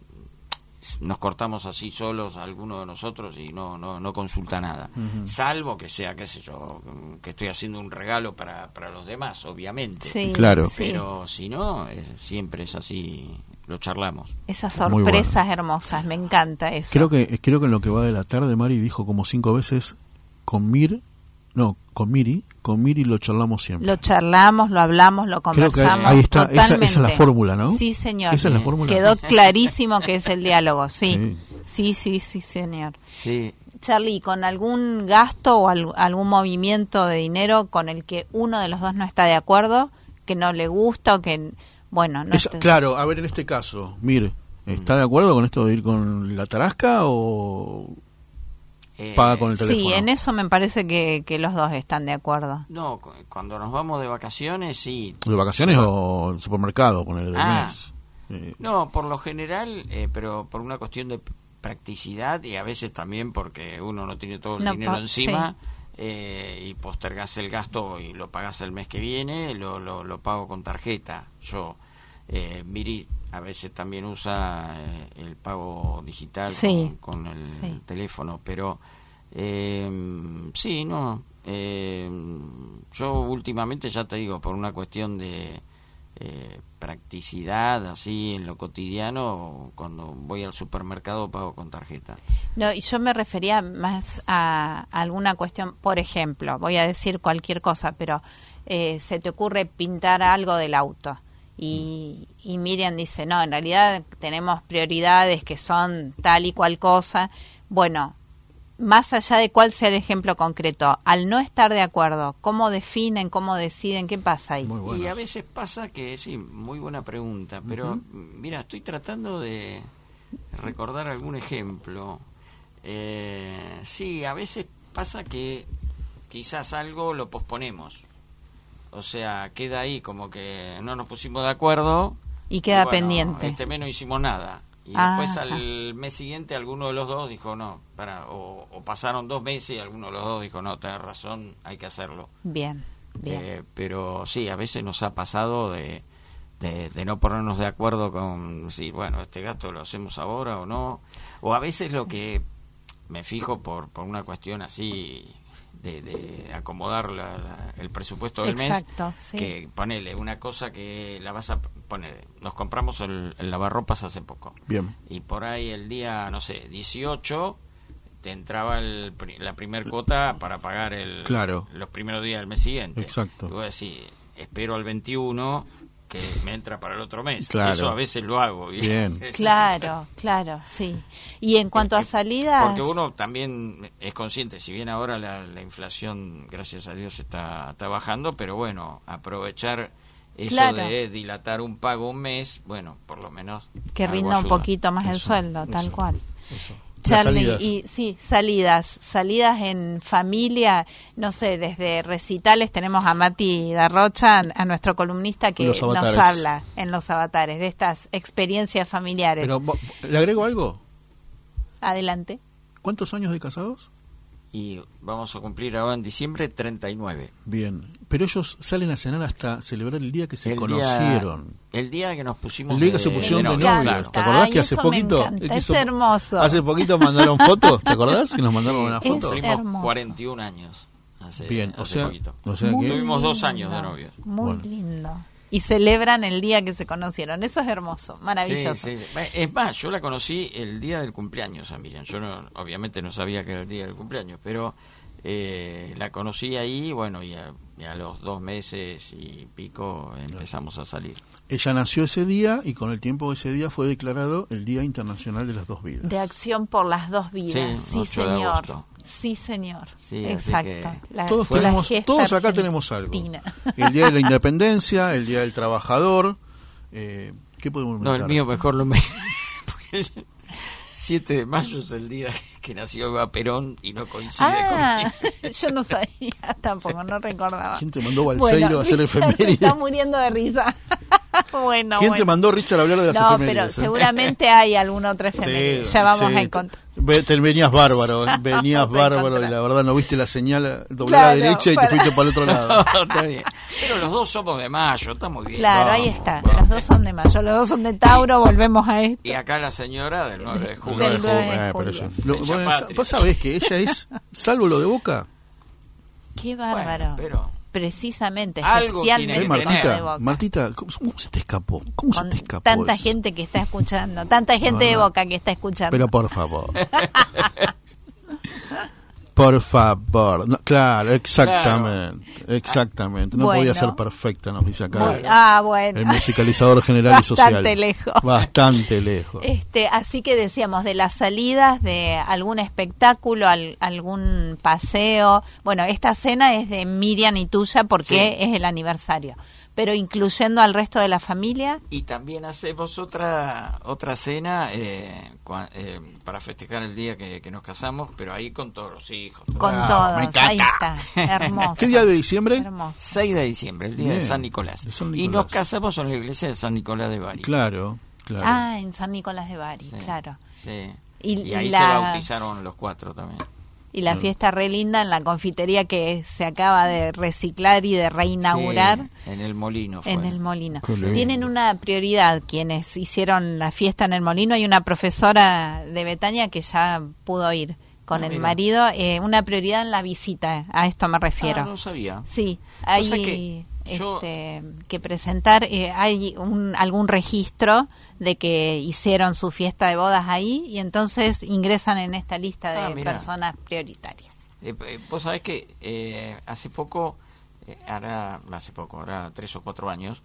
nos cortamos así solos alguno de nosotros y no no no consulta nada, Ujú. salvo que sea, qué sé yo, que estoy haciendo un regalo para para los demás, obviamente. Sí, Claro. sí. Pero si no, es- siempre es así, lo charlamos. Esas Muy sorpresas hermosas, me encanta eso. Creo que creo que en lo que va de la tarde Mari dijo como cinco veces con Mir, no, con Miri, con Miri lo charlamos siempre. Lo charlamos, lo hablamos, lo Creo que conversamos. ahí está, esa, totalmente. esa es la fórmula, ¿no? Sí, señor. Esa es la fórmula. Quedó clarísimo que es el diálogo, sí. Sí. Sí, sí, sí, señor. Sí, Charlie, ¿con algún gasto o al- algún movimiento de dinero con el que uno de los dos no está de acuerdo, que no le gusta o que, bueno, no Esa- esté- claro, a ver, en este caso, Mir, ¿está de acuerdo con esto de ir con la tarasca o eh, paga con el teléfono? Sí, en eso me parece que, que los dos están de acuerdo. no, cu- cuando nos vamos de vacaciones, sí. ¿De vacaciones o el supermercado, poner del Ah. mes? Eh, No, por lo general, eh, pero por una cuestión de p- practicidad y a veces también porque uno no tiene todo el No, dinero pa- encima eh, y postergás el gasto y lo pagás el mes que viene, lo, lo, lo pago con tarjeta. Yo, eh, Miri a veces también usa eh, el pago digital Sí, con, con el sí. teléfono, pero eh, sí, no. eh, yo últimamente, ya te digo, por una cuestión de eh, practicidad, así en lo cotidiano, cuando voy al supermercado pago con tarjeta. No, y yo me refería más a alguna cuestión, por ejemplo, voy a decir cualquier cosa, pero eh, se te ocurre pintar algo del auto y, y Miriam dice, no, en realidad tenemos prioridades que son tal y cual cosa. Bueno, más allá de cuál sea el ejemplo concreto, al no estar de acuerdo, ¿cómo definen, cómo deciden, qué pasa ahí? Muy buenas. Y a veces pasa que, sí, muy buena pregunta, pero Ujú. mira, estoy tratando de recordar algún ejemplo. Eh, sí, a veces pasa que quizás algo lo posponemos. O sea, queda ahí como que no nos pusimos de acuerdo. Y queda bueno, pendiente. Este mes no hicimos nada. Y Ah, después ajá. al mes siguiente alguno de los dos dijo no, para, o, o pasaron dos meses y alguno de los dos dijo no, tenés razón, hay que hacerlo. Bien, bien. Eh, pero sí, a veces nos ha pasado de, de, de no ponernos de acuerdo con si, bueno, este gasto lo hacemos ahora o no. O a veces lo que me fijo por, por una cuestión así de, de acomodar la- la- el presupuesto del Exacto, mes, sí. que ponele una cosa que la vas a poner. Nos compramos el, el lavarropas hace poco. Bien. Y por ahí el día, no sé, dieciocho, te entraba el, pri- la primer cuota para pagar el, Claro. los primeros días del mes siguiente. Exacto. Y vos decís, espero al veintiuno que me entra para el otro mes. Claro. Eso a veces lo hago. ¿sí? Bien. Es- Claro, claro, sí. Y en cuanto a Eh, salidas... Porque uno también es consciente, si bien ahora la, la inflación, gracias a Dios, está, está bajando, pero bueno, aprovechar eso Claro. de dilatar un pago un mes, bueno, por lo menos... que algo rinda un ayuda. poquito más el Eso, sueldo, tal eso. cual. Eso. Charlie, Las salidas. y sí, salidas, salidas en familia, no sé, desde recitales tenemos a Mati Darrocha, a nuestro columnista que Los nos avatares. habla en Los Avatares de estas experiencias familiares. Pero, bo- ¿le agrego algo? Adelante. ¿Cuántos años de casados? y vamos a cumplir ahora en diciembre treinta y nueve. Bien, pero ellos salen a cenar hasta celebrar el día que se el conocieron. Día, el día que nos pusimos El día que de, se pusieron de, de novios. claro. ¿Te acordás Ay, que hace eso me poquito? encanta, que es hizo- hermoso. Hace poquito mandaron fotos, ¿te acordás? Que nos mandaron Sí, una Es foto. cumplimos hermoso. cuarenta y un años. Hace, Bien, o hace sea, poquito. o sea Muy que Tuvimos dos lindo, años de novios. Muy Bueno. lindo. Y celebran el día que se conocieron. Eso es hermoso, maravilloso. Sí, sí. Es más, yo la conocí el día del cumpleaños a Miriam. Yo no, obviamente no sabía que era el día del cumpleaños, pero eh, la conocí ahí, bueno, y a, y a los dos meses y pico empezamos a salir. ella nació ese día y con el tiempo de ese día fue declarado el Día Internacional de las Dos Vidas. De acción por las dos vidas. Sí, Sí, ocho de señor. agosto. Sí, señor. Sí, así Exacto. que La- Todos la tenemos, gesta todos acá argentina. tenemos algo. El Día de la Independencia, el Día del Trabajador. Eh, ¿Qué podemos No, inventar? el mío mejor lo me... siete de mayo es el día que nació Eva Perón y no coincide Ah, conmigo. yo no sabía tampoco, no recordaba. ¿Quién te mandó Balseiro a hacer Richard se efemérides? está muriendo de risa. bueno, ¿Quién bueno. te mandó, Richard, a hablar de las No, efemérides? pero eh? seguramente hay alguna otra efeméride. Sí, ya vamos sí. a encontrar. Ve- te venías bárbaro, Ya venías vamos a bárbaro y encontrar. la verdad no viste la señal, doblé Claro, a la derecha y para- te fuiste para el otro lado. No, está bien. Pero los dos somos de mayo, está muy bien. Claro, Vamos, ahí está. vamos. Los dos son de mayo, los dos son de Tauro, volvemos a esto. Y acá la señora del nueve de julio. No, Del dejó- nueve de eh, pero julio. eso- lo- Fecha bueno, patria. vos sabés que ella es, salvo lo de Boca, Qué bárbaro. Bueno, pero Precisamente, Algo tiene especialmente ¿eh, que con lo de Martita? Boca. Martita, ¿cómo, cómo se te escapó? ¿Cómo se Con te escapó tanta eso? gente que está escuchando, tanta gente No, de no. Boca que está escuchando. Pero por favor. Por favor. No, claro, exactamente. Exactamente. No Bueno. podía ser perfecta, nos dice acá Muy- ah, bueno. el musicalizador general y social. Bastante lejos. Bastante lejos. Este, así que decíamos de las salidas de algún espectáculo, al- algún paseo. Bueno, esta cena es de Miriam y tuya porque Sí. es el aniversario. Pero incluyendo al resto de la familia. y también hacemos otra otra cena eh, cua- eh, para festejar el día que, que nos casamos, pero ahí con todos los hijos. Con Ah, me todos, ahí encanta. está, hermoso. ¿Qué día de diciembre? Hermoso. seis de diciembre, el día Bien, de San Nicolás. de San Y Nicolás. nos casamos en la iglesia de San Nicolás de Bari. Claro, claro. Ah, en San Nicolás de Bari, Sí, claro. sí. Y- Y, y ahí la- se bautizaron los cuatro también. Y la fiesta re linda en la confitería que se acaba de reciclar y de reinaugurar. Sí, en el molino fue. En el molino. Qué lindo. Tienen una prioridad quienes hicieron la fiesta en el molino. Hay una profesora de Betania que ya pudo ir con Ah, el mira. marido. Eh, una prioridad en la visita, a esto me refiero. Ah, no sabía. Sí, hay sea que yo- este, que presentar, eh, hay un, algún registro de que hicieron su fiesta de bodas ahí y entonces ingresan en esta lista de Ah, mirá. personas prioritarias. Eh, eh, vos sabés que eh, hace poco, eh, ahora, hace poco, ahora tres o cuatro años,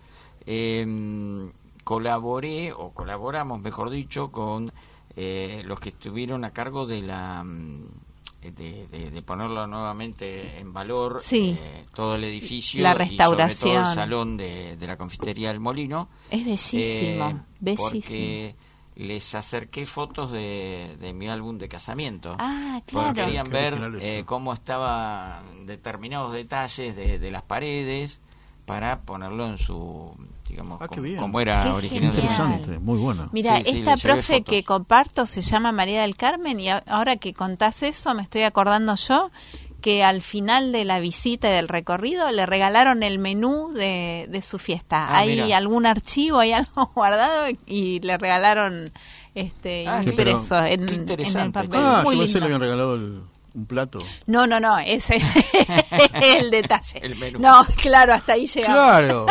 eh, colaboré, o colaboramos, mejor dicho, con eh, los que estuvieron a cargo de la... mm, De, de, de ponerlo nuevamente en valor, Sí. eh, todo el edificio La y sobre restauración. todo el salón de, de la confitería del Molino. Es bellísimo, eh, bellísimo. Porque les acerqué fotos de, de mi álbum de casamiento. Ah, Porque claro. querían Qué ver original eso. eh, cómo estaban determinados detalles de, de las paredes para ponerlo en su, digamos, Ah, qué como, bien. como era Qué Qué original. genial. interesante, muy bueno. Mira, Sí, sí, esta le llevé profe fotos. que comparto se llama María del Carmen y a- ahora que contás eso me estoy acordando yo que al final de la visita y del recorrido le regalaron el menú de, de su fiesta. Ah, hay mira. algún archivo, hay algo guardado y le regalaron este Ah, qué impreso pero- en, qué en el interesante, papel. che. Ah, Muy yo pensé que lindo. le habían regalado el- un plato. No, no, no, ese es el detalle. El menú. No, claro, hasta ahí llegamos. Claro.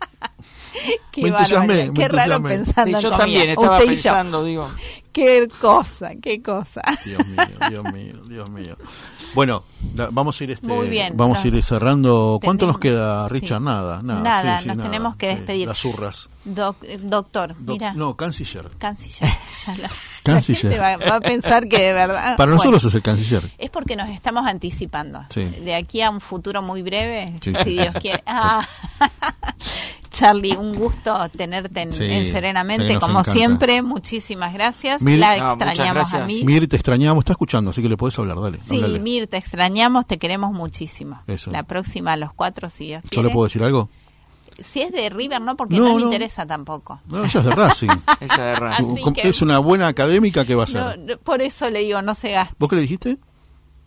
Qué Me entusiasmé, barbaridad, me Qué raro entusiasmé. pensando Sí, en yo comida. también estaba Usted y yo. pensando, digo, Qué cosa, qué cosa. Dios mío, Dios mío, Dios mío. Bueno, da- vamos a ir este, Muy bien, vamos a ir nos cerrando. ¿Cuánto tenemos- nos queda, sí. Richard? Nada, nada. Nada, sí, sí, nos nada. tenemos que Sí, despedir. las zurras. Doc- eh, doctor, Doc- mira. No, canciller. Canciller. Ya la, Canciller. la gente va, va a pensar que de verdad. Para Bueno, nosotros es el canciller. es porque nos estamos anticipando. Sí. De aquí a un futuro muy breve, Sí, si sí. Dios quiere. Ah. Charlie, un gusto tenerte en, Sí, en sé Serenamente, que nos como encanta. siempre. Muchísimas gracias. Mir- La No, muchas extrañamos a gracias. mí. Mir, te extrañamos, está escuchando, así que le podés hablar, dale. Sí, háblale. Mir, te extrañamos, te queremos muchísimo. Eso. La próxima a los cuatro, si Dios ¿Yo quiere. le puedo decir algo? Si es de River, no, porque No, no, me no. interesa tampoco. No, ella es de Racing. esa de raza. Así Com- que- Es una buena académica que va a ser. No, no, por eso le digo, no se gasta. ¿Vos qué le dijiste?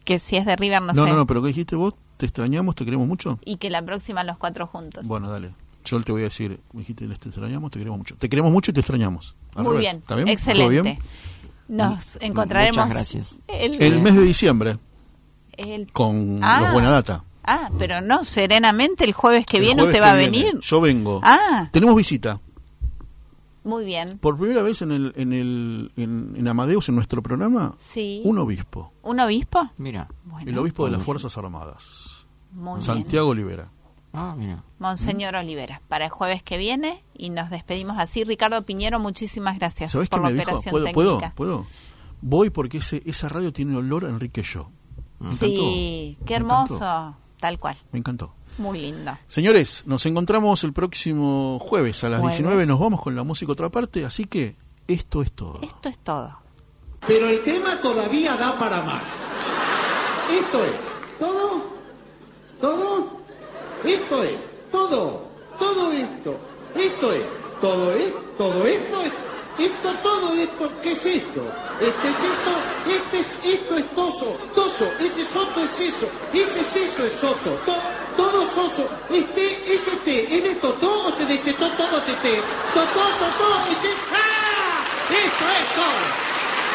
que si es de River no, No, sé. no, no, pero ¿qué dijiste vos? ¿Te extrañamos? ¿Te queremos mucho? Y que la próxima los cuatro juntos. Bueno, dale. Yo te voy a decir, me dijiste, te extrañamos, te queremos mucho. Te queremos mucho y te extrañamos. Al Muy revés. bien, ¿Está bien? excelente. ¿Todo bien? Nos encontraremos. Muchas gracias. El, El mes de diciembre, el- con Ah. los Buena Data. Ah, pero no, serenamente el jueves que El viene jueves usted va a que viene, venir. Yo vengo. Ah, Tenemos visita. muy bien. Por primera vez en el en el en, en Amadeus, en nuestro programa, Sí. un obispo. ¿Un obispo? Mira. Bueno, El obispo de las Fuerzas Armadas. muy Santiago Olivera. Ah, mira. bien. Monseñor Olivera, para el jueves que viene y nos despedimos así. Ricardo Piñero, muchísimas gracias ¿Sabés qué por la me dijo? operación ¿Puedo, ¿Puedo? técnica. ¿Puedo? Voy porque ese esa radio tiene olor a Enrique Yo. Me encantó. Sí, qué Me hermoso. encantó. Tal cual. Me encantó. Muy lindo. Señores, nos encontramos el próximo jueves a las Jueves. diecinueve. Nos vamos con la música otra parte, así que esto es todo. Esto es todo. Pero el tema todavía da para más. Esto es todo, todo, esto es todo, todo esto, esto es todo, es todo esto, es, esto todo esto, ¿qué es esto? Este es esto, este es esto es toso, toso, ese soto es eso, ese es eso es soto, to, todo soso, este, ese te, en esto todo o se destetó todo tete, to, to, to, to, ese, ¡ah! Esto es todo.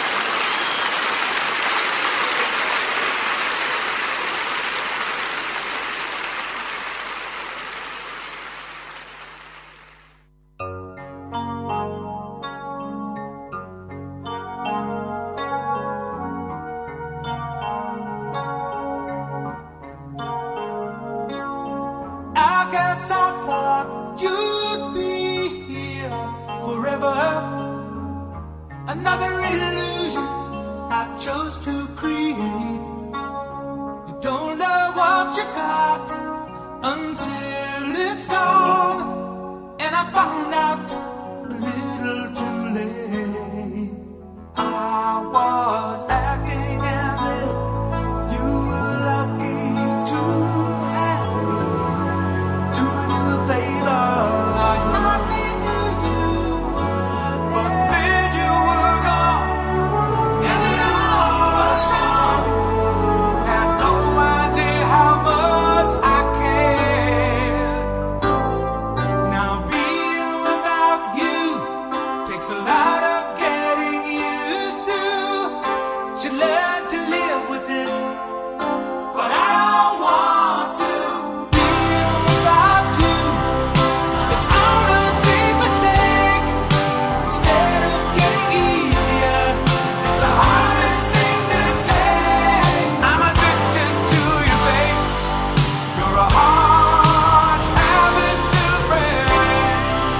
I guess I thought you'd be here forever. Another illusion I chose to create. You don't know what you got until it's gone. And I found out a little too late. I was acting as if you were lucky to have me. Doing you a favor, I hardly knew you, but then you were gone, and the hour was wrong. Had no idea how much I cared. Now being without you takes a lot of getting used to. Should learn to live with it, but I don't want to. Being without you is all a big mistake. Instead of getting easier, it's the hardest thing to take. I'm addicted to you, babe. You're a hard habit to break.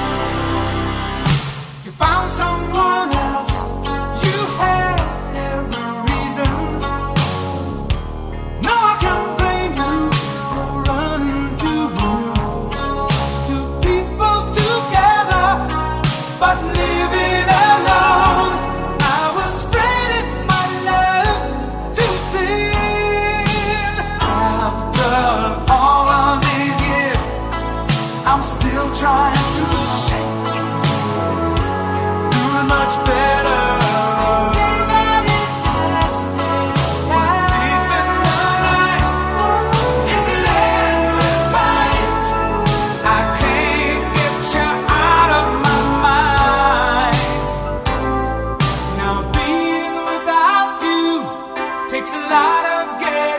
You found someone else. You had every reason. No, I can't blame you for running to you. Two people together, but living alone. I was spreading my love too thin. After all of these years, I'm still trying to shake it. Doing much better. Say that it just takes time. Deep in the night, it's an endless fight. I can't get you out of my mind. Now being without you takes a lot of getting